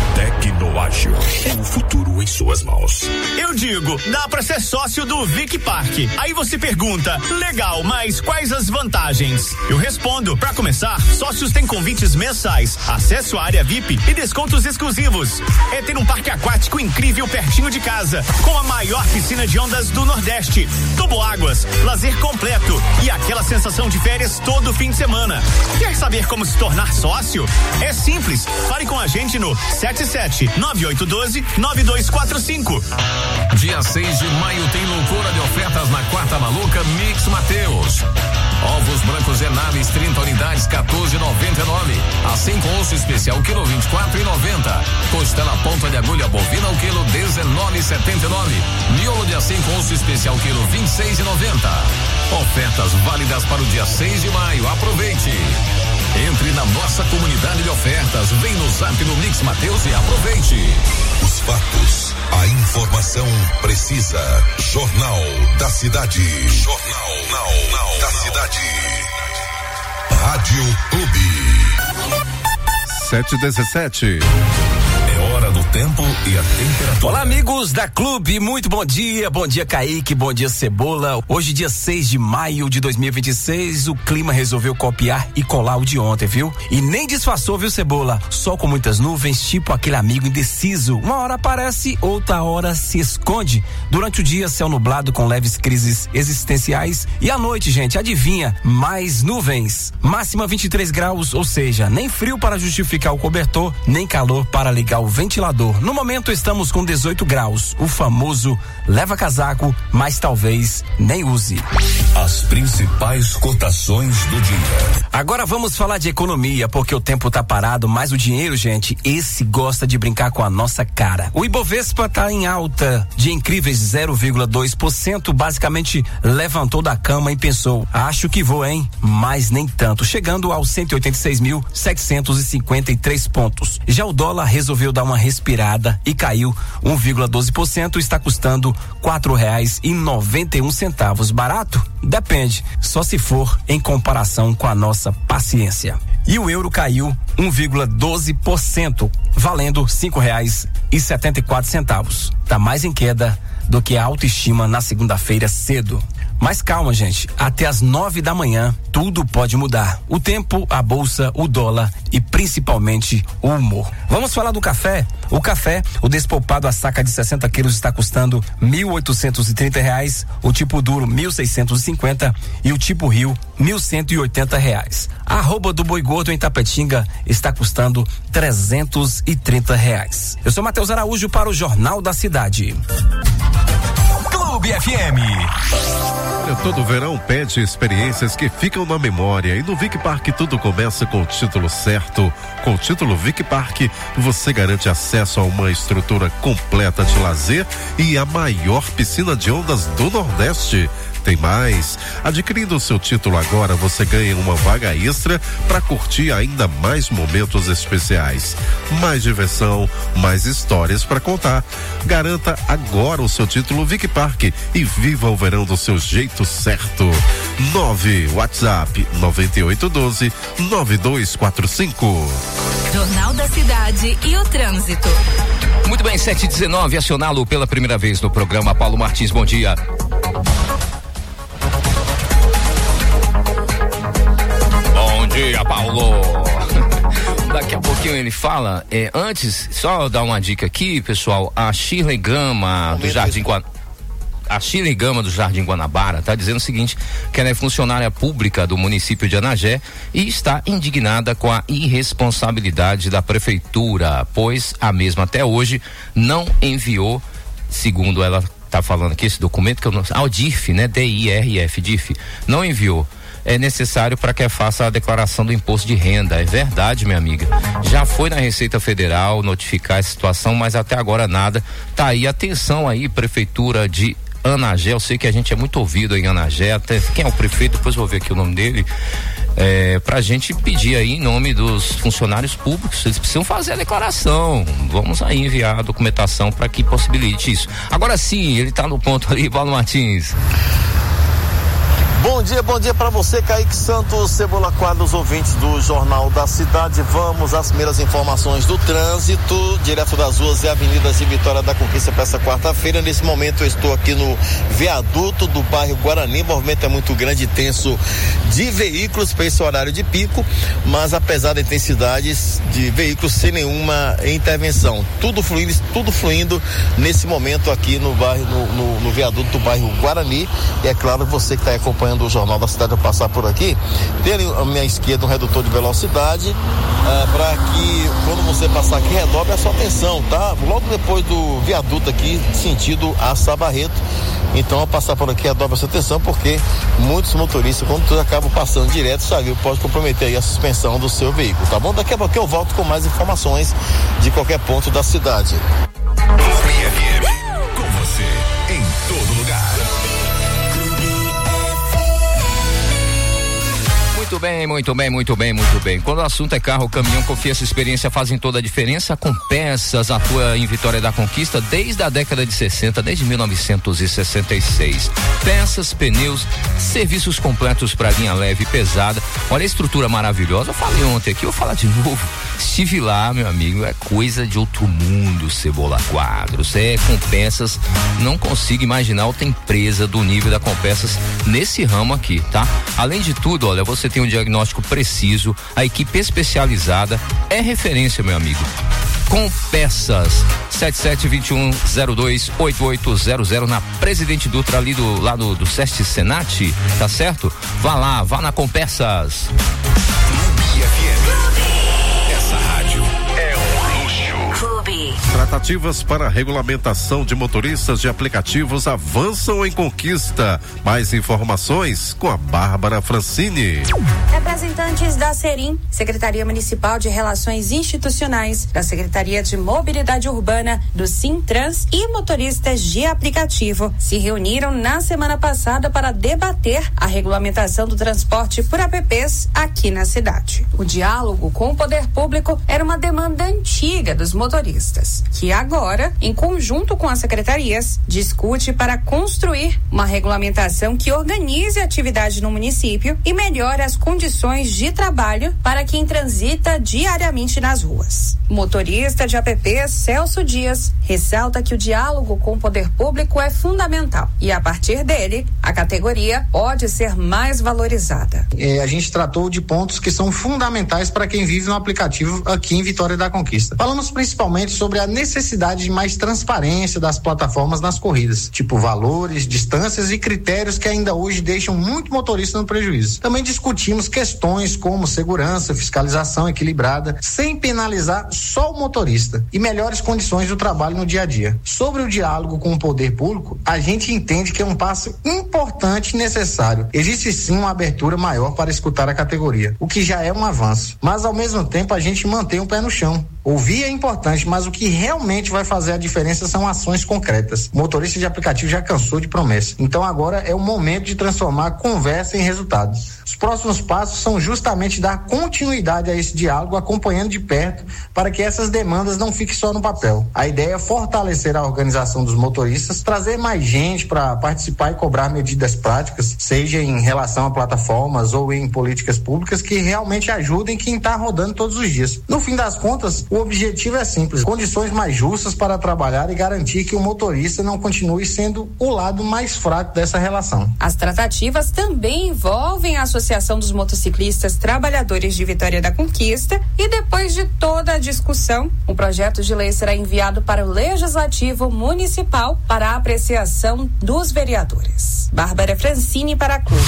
Tecnoágil. É o futuro em suas mãos. Eu digo, dá pra ser sócio do Vic Park. Aí você pergunta, legal, mas quais as vantagens? Eu respondo, pra começar, sócios têm convites mensais, acesso à área V I P e descontos exclusivos. É ter um parque aquático incrível pertinho de casa, com a maior piscina de ondas do Nordeste, toboáguas, lazer completo e aquela sensação de férias todo fim de semana. Quer saber como se tornar sócio? É simples, fale com a gente no sete sete nove oito um dois nove dois quatro cinco. Dia seis de maio tem loucura de ofertas na Quarta Maluca Mix Mateus. Ovos brancos Enaves, trinta unidades, quatorze e noventa e nove. Assim com osso especial, quilo vinte e quatro e noventa. Costela ponta de agulha bovina, o quilo dezenove e setenta e nove. Miolo de assim com osso especial, quilo vinte e seis e noventa. Ofertas válidas para o dia seis de maio. Aproveite. Entre na nossa comunidade de ofertas. Vem no Zap do Mix Mateus e aproveite. Os fatos, a informação precisa. Jornal da Cidade. Jornal não, não, da Cidade. Rádio Clube. sete e dezessete. É hora do tempo e a temperatura. Olá, amigos da Clube, muito bom dia. Bom dia, Kaique, bom dia, Cebola. Hoje, dia seis de maio de dois mil e vinte e seis, o clima resolveu copiar e colar o de ontem, viu? E nem disfarçou, viu, Cebola? Sol com muitas nuvens, tipo aquele amigo indeciso. Uma hora aparece, outra hora se esconde. Durante o dia, céu nublado com leves crises existenciais. E à noite, gente, adivinha? Mais nuvens. Máxima vinte e três graus, ou seja, nem frio para justificar o cobertor, nem calor para ligar o ventilador. No momento estamos com dezoito graus, o famoso leva casaco, mas talvez nem use. As principais cotações do dia. Agora vamos falar de economia, porque o tempo tá parado, mas o dinheiro, gente, esse gosta de brincar com a nossa cara. O Ibovespa tá em alta de incríveis zero vírgula dois por cento, basicamente levantou da cama e pensou, acho que vou, hein? Mas nem tanto, chegando aos cento e oitenta e seis mil, setecentos e cinquenta e três pontos. Já o dólar resolveu dar uma respirada e caiu um vírgula doze por cento, está custando quatro reais e noventa e um centavos. Barato? Depende, só se for em comparação com a nossa paciência. E o euro caiu um vírgula doze por cento, valendo cinco reais e setenta e quatro centavos. Tá mais em queda do que a autoestima na segunda-feira cedo. Mas calma, gente, até às nove da manhã tudo pode mudar. O tempo, a bolsa, o dólar e principalmente o humor. Vamos falar do café? O café, o despolpado a saca de sessenta quilos está custando mil oitocentos e trinta reais, o tipo duro mil seiscentos e cinquenta e o tipo Rio mil cento e oitenta reais. A arroba do boi gordo em Tapetinga está custando trezentos e trinta reais. Eu sou Matheus Araújo para o Jornal da Cidade. Clube F M. Todo verão pede experiências que ficam na memória e no Vic Park tudo começa com o título certo. Com o título Vic Park, você garante acesso a uma estrutura completa de lazer e a maior piscina de ondas do Nordeste. Tem mais. Adquirindo o seu título agora, você ganha uma vaga extra para curtir ainda mais momentos especiais. Mais diversão, mais histórias para contar. Garanta agora o seu título Vic Park e viva o verão do seu jeito certo. nove WhatsApp nove oito um dois nove dois quatro cinco. Jornal da Cidade e o Trânsito. Muito bem, sete e dezenove, acioná-lo pela primeira vez no programa. Paulo Martins, bom dia. Bom dia, Paulo. Daqui a pouquinho ele fala. É, antes, só dar uma dica aqui, pessoal. A Shirley Gama do Jardim Guan... A Shirley Gama do Jardim Guanabara está dizendo o seguinte, que ela é funcionária pública do município de Anagé e está indignada com a irresponsabilidade da prefeitura, pois a mesma até hoje não enviou, segundo ela está falando aqui, esse documento que eu não sei, ah, o D I F, né? D I R F, D I F, não enviou. É necessário para que faça a declaração do imposto de renda. É verdade, minha amiga. Já foi na Receita Federal notificar a situação, mas até agora nada. Tá aí, atenção aí, prefeitura de Anagé. Eu sei que a gente é muito ouvido em Anagé. Até quem é o prefeito, depois eu vou ver aqui o nome dele. É, pra gente pedir aí em nome dos funcionários públicos, eles precisam fazer a declaração. Vamos aí enviar a documentação para que possibilite isso. Agora sim, ele tá no ponto ali, Paulo Martins. Bom dia, bom dia para você, Kaique Santos, Cebola Quadros, ouvintes do Jornal da Cidade. Vamos às primeiras informações do trânsito, direto das ruas e avenidas de Vitória da Conquista para essa quarta-feira. Nesse momento eu estou aqui no viaduto do bairro Guarani. O movimento é muito grande e tenso de veículos para esse horário de pico, mas apesar da intensidade de veículos sem nenhuma intervenção, tudo fluindo, tudo fluindo nesse momento aqui no bairro, no, no, no viaduto do bairro Guarani. E é claro, você que está acompanhando do Jornal da Cidade, a passar por aqui, tem ali à minha esquerda um redutor de velocidade, uh, para que quando você passar aqui, redobre a sua atenção, tá? Logo depois do viaduto aqui, sentido a Sabarreto. Então, ao passar por aqui, redobre a sua atenção, porque muitos motoristas, quando tu acaba passando direto, sabe, pode comprometer aí a suspensão do seu veículo, tá bom? Daqui a pouco eu volto com mais informações de qualquer ponto da cidade. Com você, em todo lugar. Muito bem, muito bem, muito bem, muito bem. Quando o assunto é carro, caminhão, confiança e experiência fazem toda a diferença. Com Peças, atua em Vitória da Conquista desde a década de sessenta, desde mil novecentos e sessenta e seis. Peças, pneus, serviços completos para linha leve e pesada. Olha a estrutura maravilhosa. Eu falei ontem aqui, eu vou falar de novo. Estive lá, meu amigo, é coisa de outro mundo, Cebola Quadros. É Com Peças, não consigo imaginar outra empresa do nível da Com Peças nesse ramo aqui, tá? Além de tudo, olha, você tem um diagnóstico preciso, a equipe especializada é referência, meu amigo. Com Peças, sete sete dois um zero dois oito oito zero zero na Presidente Dutra, ali do lado do Sesc Senat, tá certo? Vá lá, vá na Com Peças. Clube F M. Essa rádio é um luxo. Clube. Tratativas para a regulamentação de motoristas de aplicativos avançam em Conquista. Mais informações com a Bárbara Francini. Representantes da Serim, Secretaria Municipal de Relações Institucionais, da Secretaria de Mobilidade Urbana, do Sintrans e motoristas de aplicativo se reuniram na semana passada para debater a regulamentação do transporte por apps aqui na cidade. O diálogo com o poder público era uma demanda antiga dos motoristas. Trans, que agora, em conjunto com as secretarias, discute para construir uma regulamentação que organize a atividade no município e melhore as condições de trabalho para quem transita diariamente nas ruas. O motorista de app Celso Dias ressalta que o diálogo com o poder público é fundamental e, a partir dele, a categoria pode ser mais valorizada. É, a gente tratou de pontos que são fundamentais para quem vive no aplicativo aqui em Vitória da Conquista. Falamos principalmente sobre a necessidade de mais transparência das plataformas nas corridas, tipo valores, distâncias e critérios que ainda hoje deixam muito motorista no prejuízo. Também discutimos questões como segurança, fiscalização equilibrada, sem penalizar só o motorista, e melhores condições do trabalho no dia a dia. Sobre o diálogo com o poder público, a gente entende que é um passo importante e necessário. Existe sim uma abertura maior para escutar a categoria, o que já é um avanço, mas ao mesmo tempo a gente mantém um pé no chão. Ouvir é importante, mas o que realmente vai fazer a diferença são ações concretas. O motorista de aplicativo já cansou de promessa. Então agora é o momento de transformar a conversa em resultados. Os próximos passos são justamente dar continuidade a esse diálogo, acompanhando de perto, para que essas demandas não fiquem só no papel. A ideia é fortalecer a organização dos motoristas, trazer mais gente para participar e cobrar medidas práticas, seja em relação a plataformas ou em políticas públicas que realmente ajudem quem está rodando todos os dias. No fim das contas, o objetivo é simples: condições mais justas para trabalhar e garantir que o motorista não continue sendo o lado mais fraco dessa relação. As tratativas também envolvem a Associação dos Motociclistas Trabalhadores de Vitória da Conquista e, depois de toda a discussão, o projeto de lei será enviado para o Legislativo Municipal para a apreciação dos vereadores. Bárbara Francini para a Clube.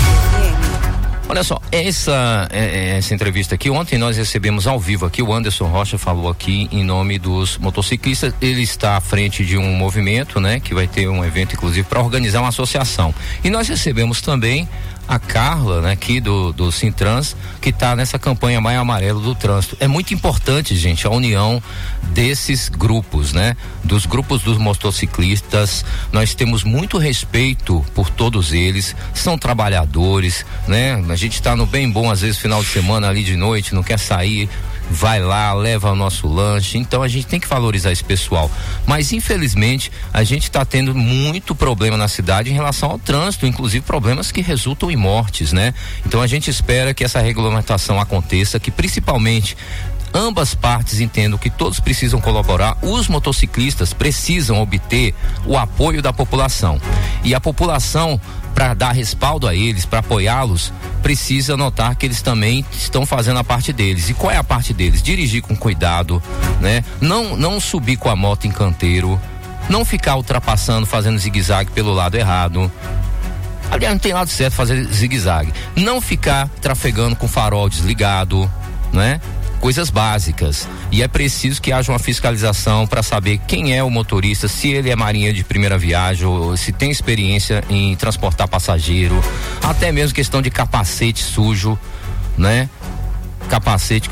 Olha só, essa, essa entrevista aqui, ontem nós recebemos ao vivo aqui, o Anderson Rocha falou aqui em nome dos motociclistas. Ele está à frente de um movimento, né, que vai ter um evento inclusive para organizar uma associação. E nós recebemos também a Carla, né, aqui do, do Sintrans, que está nessa campanha Maio Amarelo do Trânsito. É muito importante, gente, a união desses grupos, né? Dos grupos dos motociclistas. Nós temos muito respeito por todos eles, são trabalhadores, né? A gente está no bem bom, às vezes, final de semana ali de noite, não quer sair, vai lá, leva o nosso lanche. Então a gente tem que valorizar esse pessoal, mas infelizmente a gente está tendo muito problema na cidade em relação ao trânsito, inclusive problemas que resultam em mortes, né? Então a gente espera que essa regulamentação aconteça, que principalmente ambas partes entendam que todos precisam colaborar. Os motociclistas precisam obter o apoio da população, e a população, para dar respaldo a eles, para apoiá-los, precisa notar que eles também estão fazendo a parte deles. E qual é a parte deles? Dirigir com cuidado, né? Não, não subir com a moto em canteiro, não ficar ultrapassando, fazendo zigue-zague pelo lado errado. Aliás, não tem lado certo fazer zigue-zague. Não ficar trafegando com farol desligado, né? Coisas básicas. E é preciso que haja uma fiscalização para saber quem é o motorista, se ele é marinheiro de primeira viagem, ou se tem experiência em transportar passageiro, até mesmo questão de capacete sujo, né? Capacete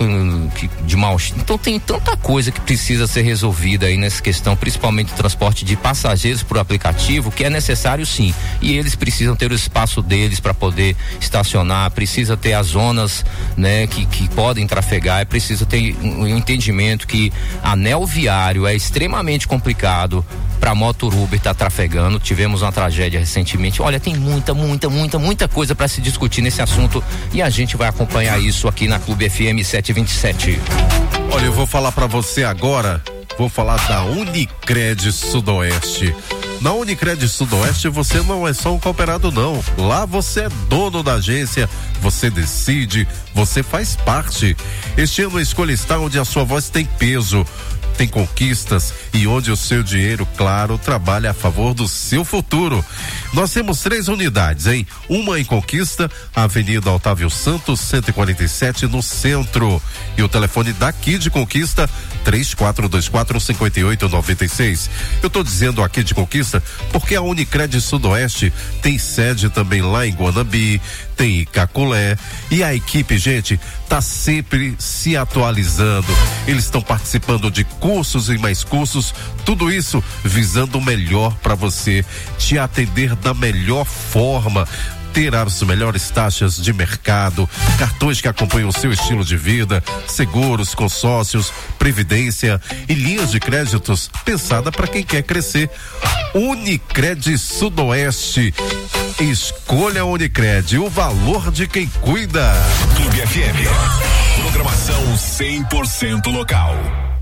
de mau cheiro. Então tem tanta coisa que precisa ser resolvida aí nessa questão, principalmente o transporte de passageiros por aplicativo, que é necessário sim, e eles precisam ter o espaço deles para poder estacionar, precisa ter as zonas, né, que, que podem trafegar, é preciso ter um, um entendimento que anel viário é extremamente complicado para moto Uber estar tá trafegando. Tivemos uma tragédia recentemente. Olha, tem muita, muita, muita, muita coisa para se discutir nesse assunto, e a gente vai acompanhar isso aqui na Clube F M setecentos e vinte e sete. Olha, eu vou falar para você agora, vou falar da Unicred Sudoeste. Na Unicred Sudoeste você não é só um cooperado não, lá você é dono da agência, você decide, você faz parte. Este ano a escolha está onde a sua voz tem peso, tem conquistas e onde o seu dinheiro, claro, trabalha a favor do seu futuro. Nós temos três unidades, hein? Uma em Conquista, Avenida Otávio Santos, cento e quarenta e sete, no centro. E o telefone daqui de Conquista, três quatro dois quatro, cinco oito nove seis. Eu tô dizendo aqui de Conquista porque a Unicred Sudoeste tem sede também lá em Guanabi, tem Icaculé, e a equipe, gente, tá sempre se atualizando. Eles estão participando de cursos e mais cursos, tudo isso visando o melhor para você, te atender da melhor forma, terá as melhores taxas de mercado, cartões que acompanham o seu estilo de vida, seguros, consórcios, previdência e linhas de créditos pensada para quem quer crescer. Unicred Sudoeste. Escolha a Unicred, o valor de quem cuida. Clube F M. Programação cem por cento local.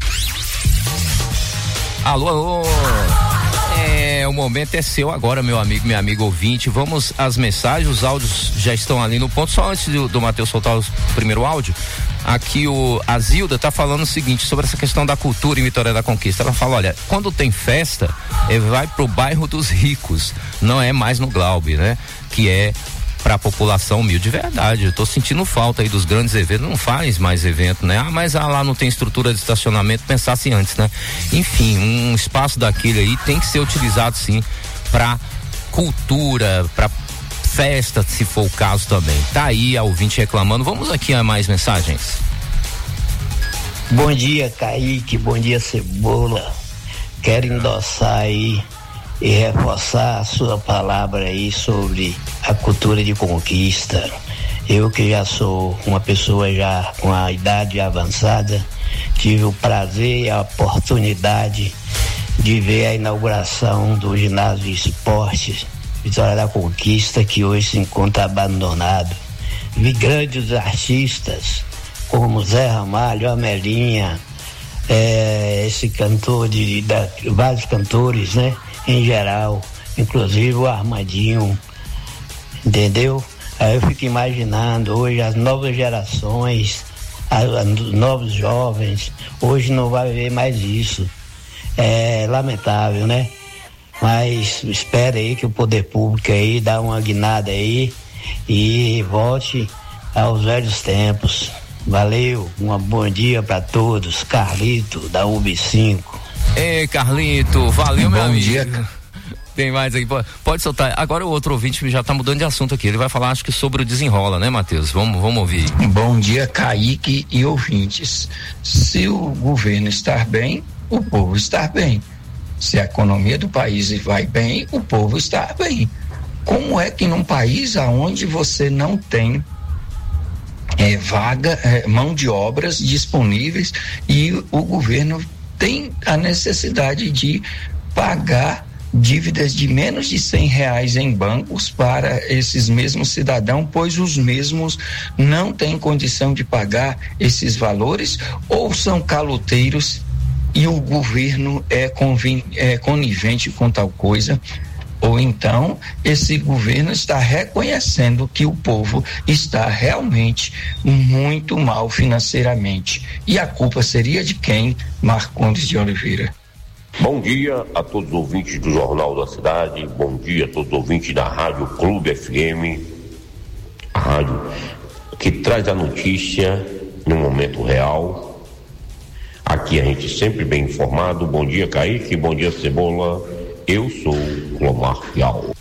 Alô, alô. É, o momento é seu agora, meu amigo, minha amiga ouvinte. Vamos às mensagens, os áudios já estão ali no ponto. Só antes do, do Matheus soltar o primeiro áudio, aqui o a Zilda tá falando o seguinte sobre essa questão da cultura em Vitória da Conquista. Ela fala, olha, quando tem festa, é, vai pro bairro dos ricos, não é mais no Glaube, né? Que é para a população humilde. De verdade, eu tô sentindo falta aí dos grandes eventos, não faz mais evento, né? Ah, mas ah, lá não tem estrutura de estacionamento, pensasse antes, né? Enfim, um espaço daquele aí tem que ser utilizado sim para cultura, para festa, se for o caso também. Tá aí a ouvinte reclamando. Vamos aqui a mais mensagens. Bom dia, Kaique, bom dia, Cebola. Quero endossar aí e reforçar a sua palavra aí sobre a cultura de conquista. Eu que já sou uma pessoa já com a idade avançada, tive o prazer e a oportunidade de ver a inauguração do ginásio de esportes Vitória da Conquista, que hoje se encontra abandonado. Vi grandes artistas como Zé Ramalho, Amelinha, é, esse cantor de, de vários cantores, né? Em geral, inclusive o Armandinho, entendeu? Aí eu fico imaginando hoje as novas gerações, os novos jovens, hoje não vai ver mais isso. É lamentável, né? Mas espera aí que o poder público aí dá uma guinada aí e volte aos velhos tempos. Valeu, um bom dia para todos. Carlito, da U B cinco. Ei, Carlito, valeu, meu Bom amigo. dia. Tem mais aí, pode, pode soltar. Agora o outro ouvinte já tá mudando de assunto aqui, ele vai falar acho que sobre o desenrola, né, Matheus? Vamos, vamos ouvir. Bom dia, Kaique e ouvintes. Se o governo estar bem, o povo está bem. Se a economia do país vai bem, o povo está bem. Como é que num país onde você não tem é, vaga, é, mão de obras disponíveis e o governo tem a necessidade de pagar dívidas de menos de cem reais em bancos para esses mesmos cidadãos, pois os mesmos não têm condição de pagar esses valores ou são caloteiros e o governo é, conven, é conivente com tal coisa, ou então esse governo está reconhecendo que o povo está realmente muito mal financeiramente. E a culpa seria de quem? Marcondes de Oliveira. Bom dia a todos os ouvintes do Jornal da Cidade, bom dia a todos os ouvintes da Rádio Clube F M, a rádio que traz a notícia no momento real. Aqui a gente sempre bem informado. Bom dia, Kaique, bom dia, Cebola. Eu sou Clomar Fial.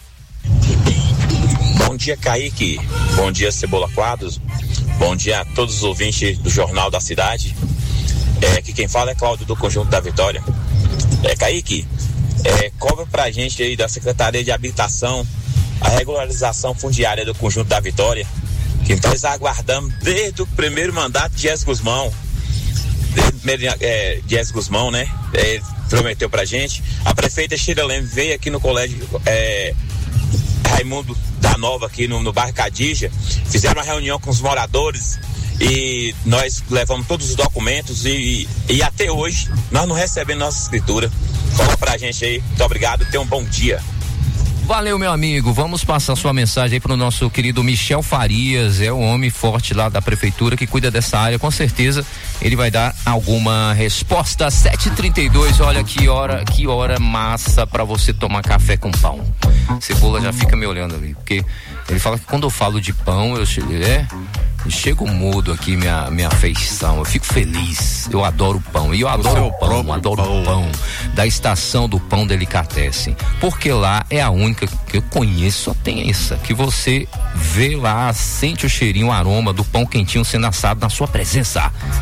Bom dia, Kaique. Bom dia, Cebola Quadros. Bom dia a todos os ouvintes do Jornal da Cidade. É, aqui quem fala é Cláudio do Conjunto da Vitória. É, Kaique, é, cobra pra gente aí da Secretaria de Habitação a regularização fundiária do Conjunto da Vitória, que nós aguardamos desde o primeiro mandato de Dias Guzmão. Desde é, Dias Guzmão, né? É, prometeu pra gente. A prefeita Sheila Leme veio aqui no colégio é, Raimundo da Nova, aqui no, no bairro Cadija, fizeram uma reunião com os moradores e nós levamos todos os documentos e, e até hoje nós não recebemos nossa escritura. Fala pra gente aí, muito obrigado, tenha um bom dia. Valeu, meu amigo. Vamos passar sua mensagem aí pro nosso querido Michel Farias, é o homem forte lá da prefeitura que cuida dessa área. Com certeza ele vai dar alguma resposta. sete e trinta e dois, olha que hora, que hora massa pra você tomar café com pão. Cebola já fica me olhando ali, porque ele fala que quando eu falo de pão, eu chego, é, eu chego mudo aqui minha, minha afeição, eu fico feliz, eu adoro pão, e eu adoro o pão, eu adoro o pão da Estação do Pão Delicatessen, porque lá é a única que eu conheço, só tem essa, que você vê lá, sente o cheirinho, o aroma do pão quentinho sendo assado na sua presença.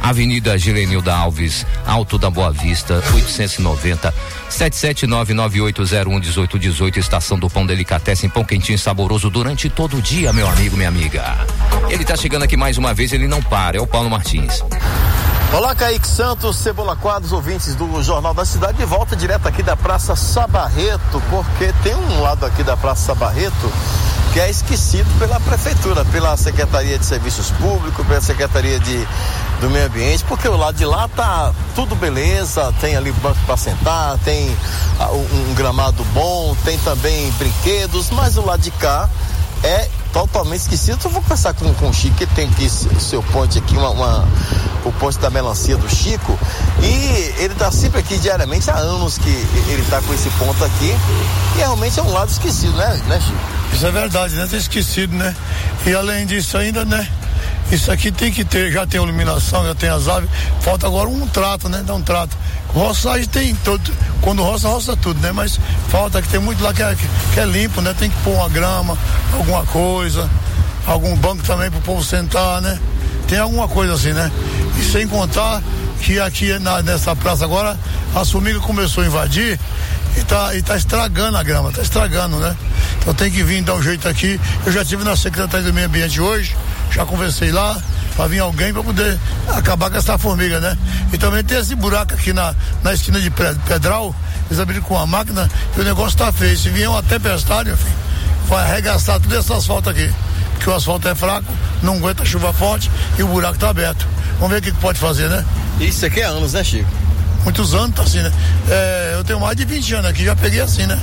Avenida Gilenilda Alves, Alto da Boa Vista, oitocentos e noventa, sete sete nove nove oito zero um um oito um oito, Estação do Pão Delicatessen, pão quentinho e saboroso durante todo o dia, meu amigo, minha amiga. Ele tá chegando aqui mais uma vez, ele não para, é o Paulo Martins. Olá, Kaique Santos, Cebola Quadros, ouvintes do Jornal da Cidade, de volta direto aqui da Praça Sabarreto, porque tem um lado aqui da Praça Sabarreto que é esquecido pela Prefeitura, pela Secretaria de Serviços Públicos, pela Secretaria de, do Meio Ambiente, porque o lado de lá tá tudo beleza, tem ali banco para sentar, tem uh, um, um gramado bom, tem também brinquedos, mas o lado de cá é totalmente esquecido. Eu vou conversar com, com o Chico, que tem aqui o seu ponte aqui, uma, uma, o ponte da melancia do Chico, e ele tá sempre aqui diariamente, há anos que ele tá com esse ponto aqui, e realmente é um lado esquecido, né, né, Chico? Isso é verdade, né? Tá esquecido, né? E além disso ainda, né? Isso aqui tem que ter, já tem iluminação, já tem as aves, falta agora um trato, né? Dá um trato. Roçagem tem todo, quando roça, roça tudo, né? Mas falta que tem muito lá que é, que é limpo, né? Tem que pôr uma grama, alguma coisa, algum banco também pro povo sentar, né? Tem alguma coisa assim, né? E sem contar que aqui na, nessa praça agora, a formiga começou a invadir e tá, e tá estragando a grama, tá estragando, né? Então tem que vir dar um jeito aqui. Eu já estive na Secretaria do Meio Ambiente hoje, já conversei lá, para vir alguém para poder acabar com essa formiga, né? E também tem esse buraco aqui na, na esquina de Pedral, eles abriram com a máquina e o negócio tá feio. Se vier uma tempestade, enfim, vai arregaçar todo esse asfalto aqui, porque o asfalto é fraco, não aguenta chuva forte e o buraco tá aberto. Vamos ver o que, que pode fazer, né? Isso aqui é anos, né, Chico? Muitos anos tá assim, né? É, eu tenho mais de vinte anos aqui, já peguei assim, né?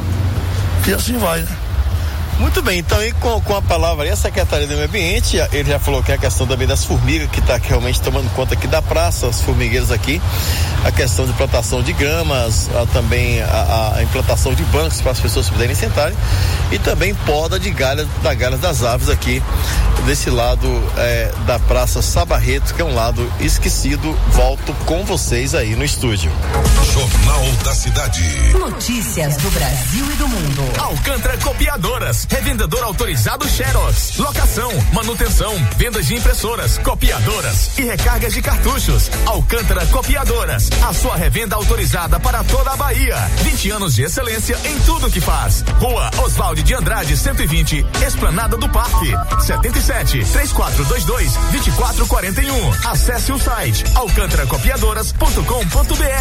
E assim vai, né? Muito bem, então aí com, com a palavra aí, a Secretaria do Meio Ambiente, ele já falou que é a questão também das formigas, que está realmente tomando conta aqui da praça, as formigueiras aqui, a questão de plantação de gramas, a, também a, a implantação de bancos para as pessoas poderem sentarem, e também poda de galhas, da galhas das aves aqui, desse lado é, da Praça Sabarreto, que é um lado esquecido. Volto com vocês aí no estúdio. Jornal da Cidade. Notícias do Brasil e do mundo. Alcântara Copiadoras, revendedor autorizado Xerox, locação, manutenção, vendas de impressoras, copiadoras e recargas de cartuchos. Alcântara Copiadoras, a sua revenda autorizada para toda a Bahia. vinte anos de excelência em tudo que faz. Rua Oswaldo de Andrade, cento e vinte, Esplanada do Parque, setenta e sete, três quatro dois dois, dois quatro quatro um. Acesse o site alcântara copiadoras ponto com ponto br.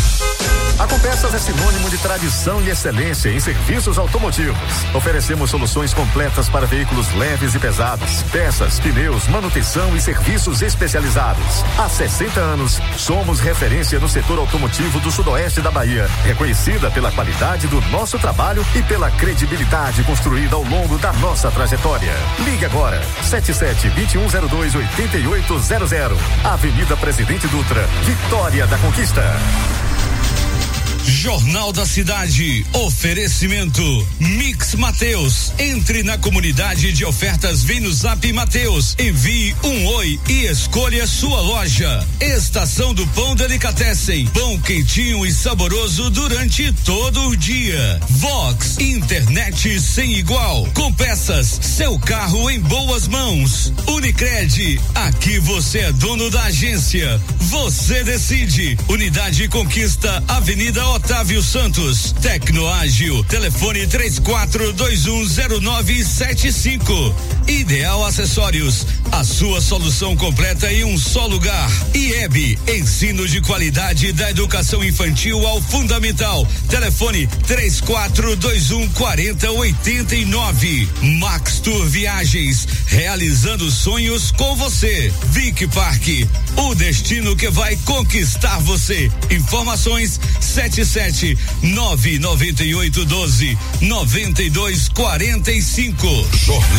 A Compessas é sinônimo de tradição e excelência em serviços automotivos. Oferecemos soluções completas para veículos leves e pesados, peças, pneus, manutenção e serviços especializados. Há sessenta anos, somos referência no setor automotivo do sudoeste da Bahia, reconhecida pela qualidade do nosso trabalho e pela credibilidade construída ao longo da nossa trajetória. Ligue agora, sete sete, dois um zero dois, oito oito zero zero. Avenida Presidente Dutra, Vitória da Conquista. Jornal da Cidade, oferecimento Mix Mateus. Entre na comunidade de ofertas, vem no Zap Mateus, envie um oi e escolha sua loja. Estação do Pão Delicatessen, pão quentinho e saboroso durante todo o dia. Vox, internet sem igual, com peças, seu carro em boas mãos. Unicred, aqui você é dono da agência, você decide. Unidade Conquista, Avenida Otávio Santos. Tecnoágil, telefone três quatro dois um zero nove sete cinco. Ideal Acessórios, a sua solução completa em um só lugar. I E B, ensino de qualidade da educação infantil ao fundamental. Telefone três quatro dois um quatro zero oito nove. Max Tour Viagens, realizando sonhos com você. Vic Parque, o destino que vai conquistar você. Informações sete sete nove nove oito um dois nove dois quatro cinco.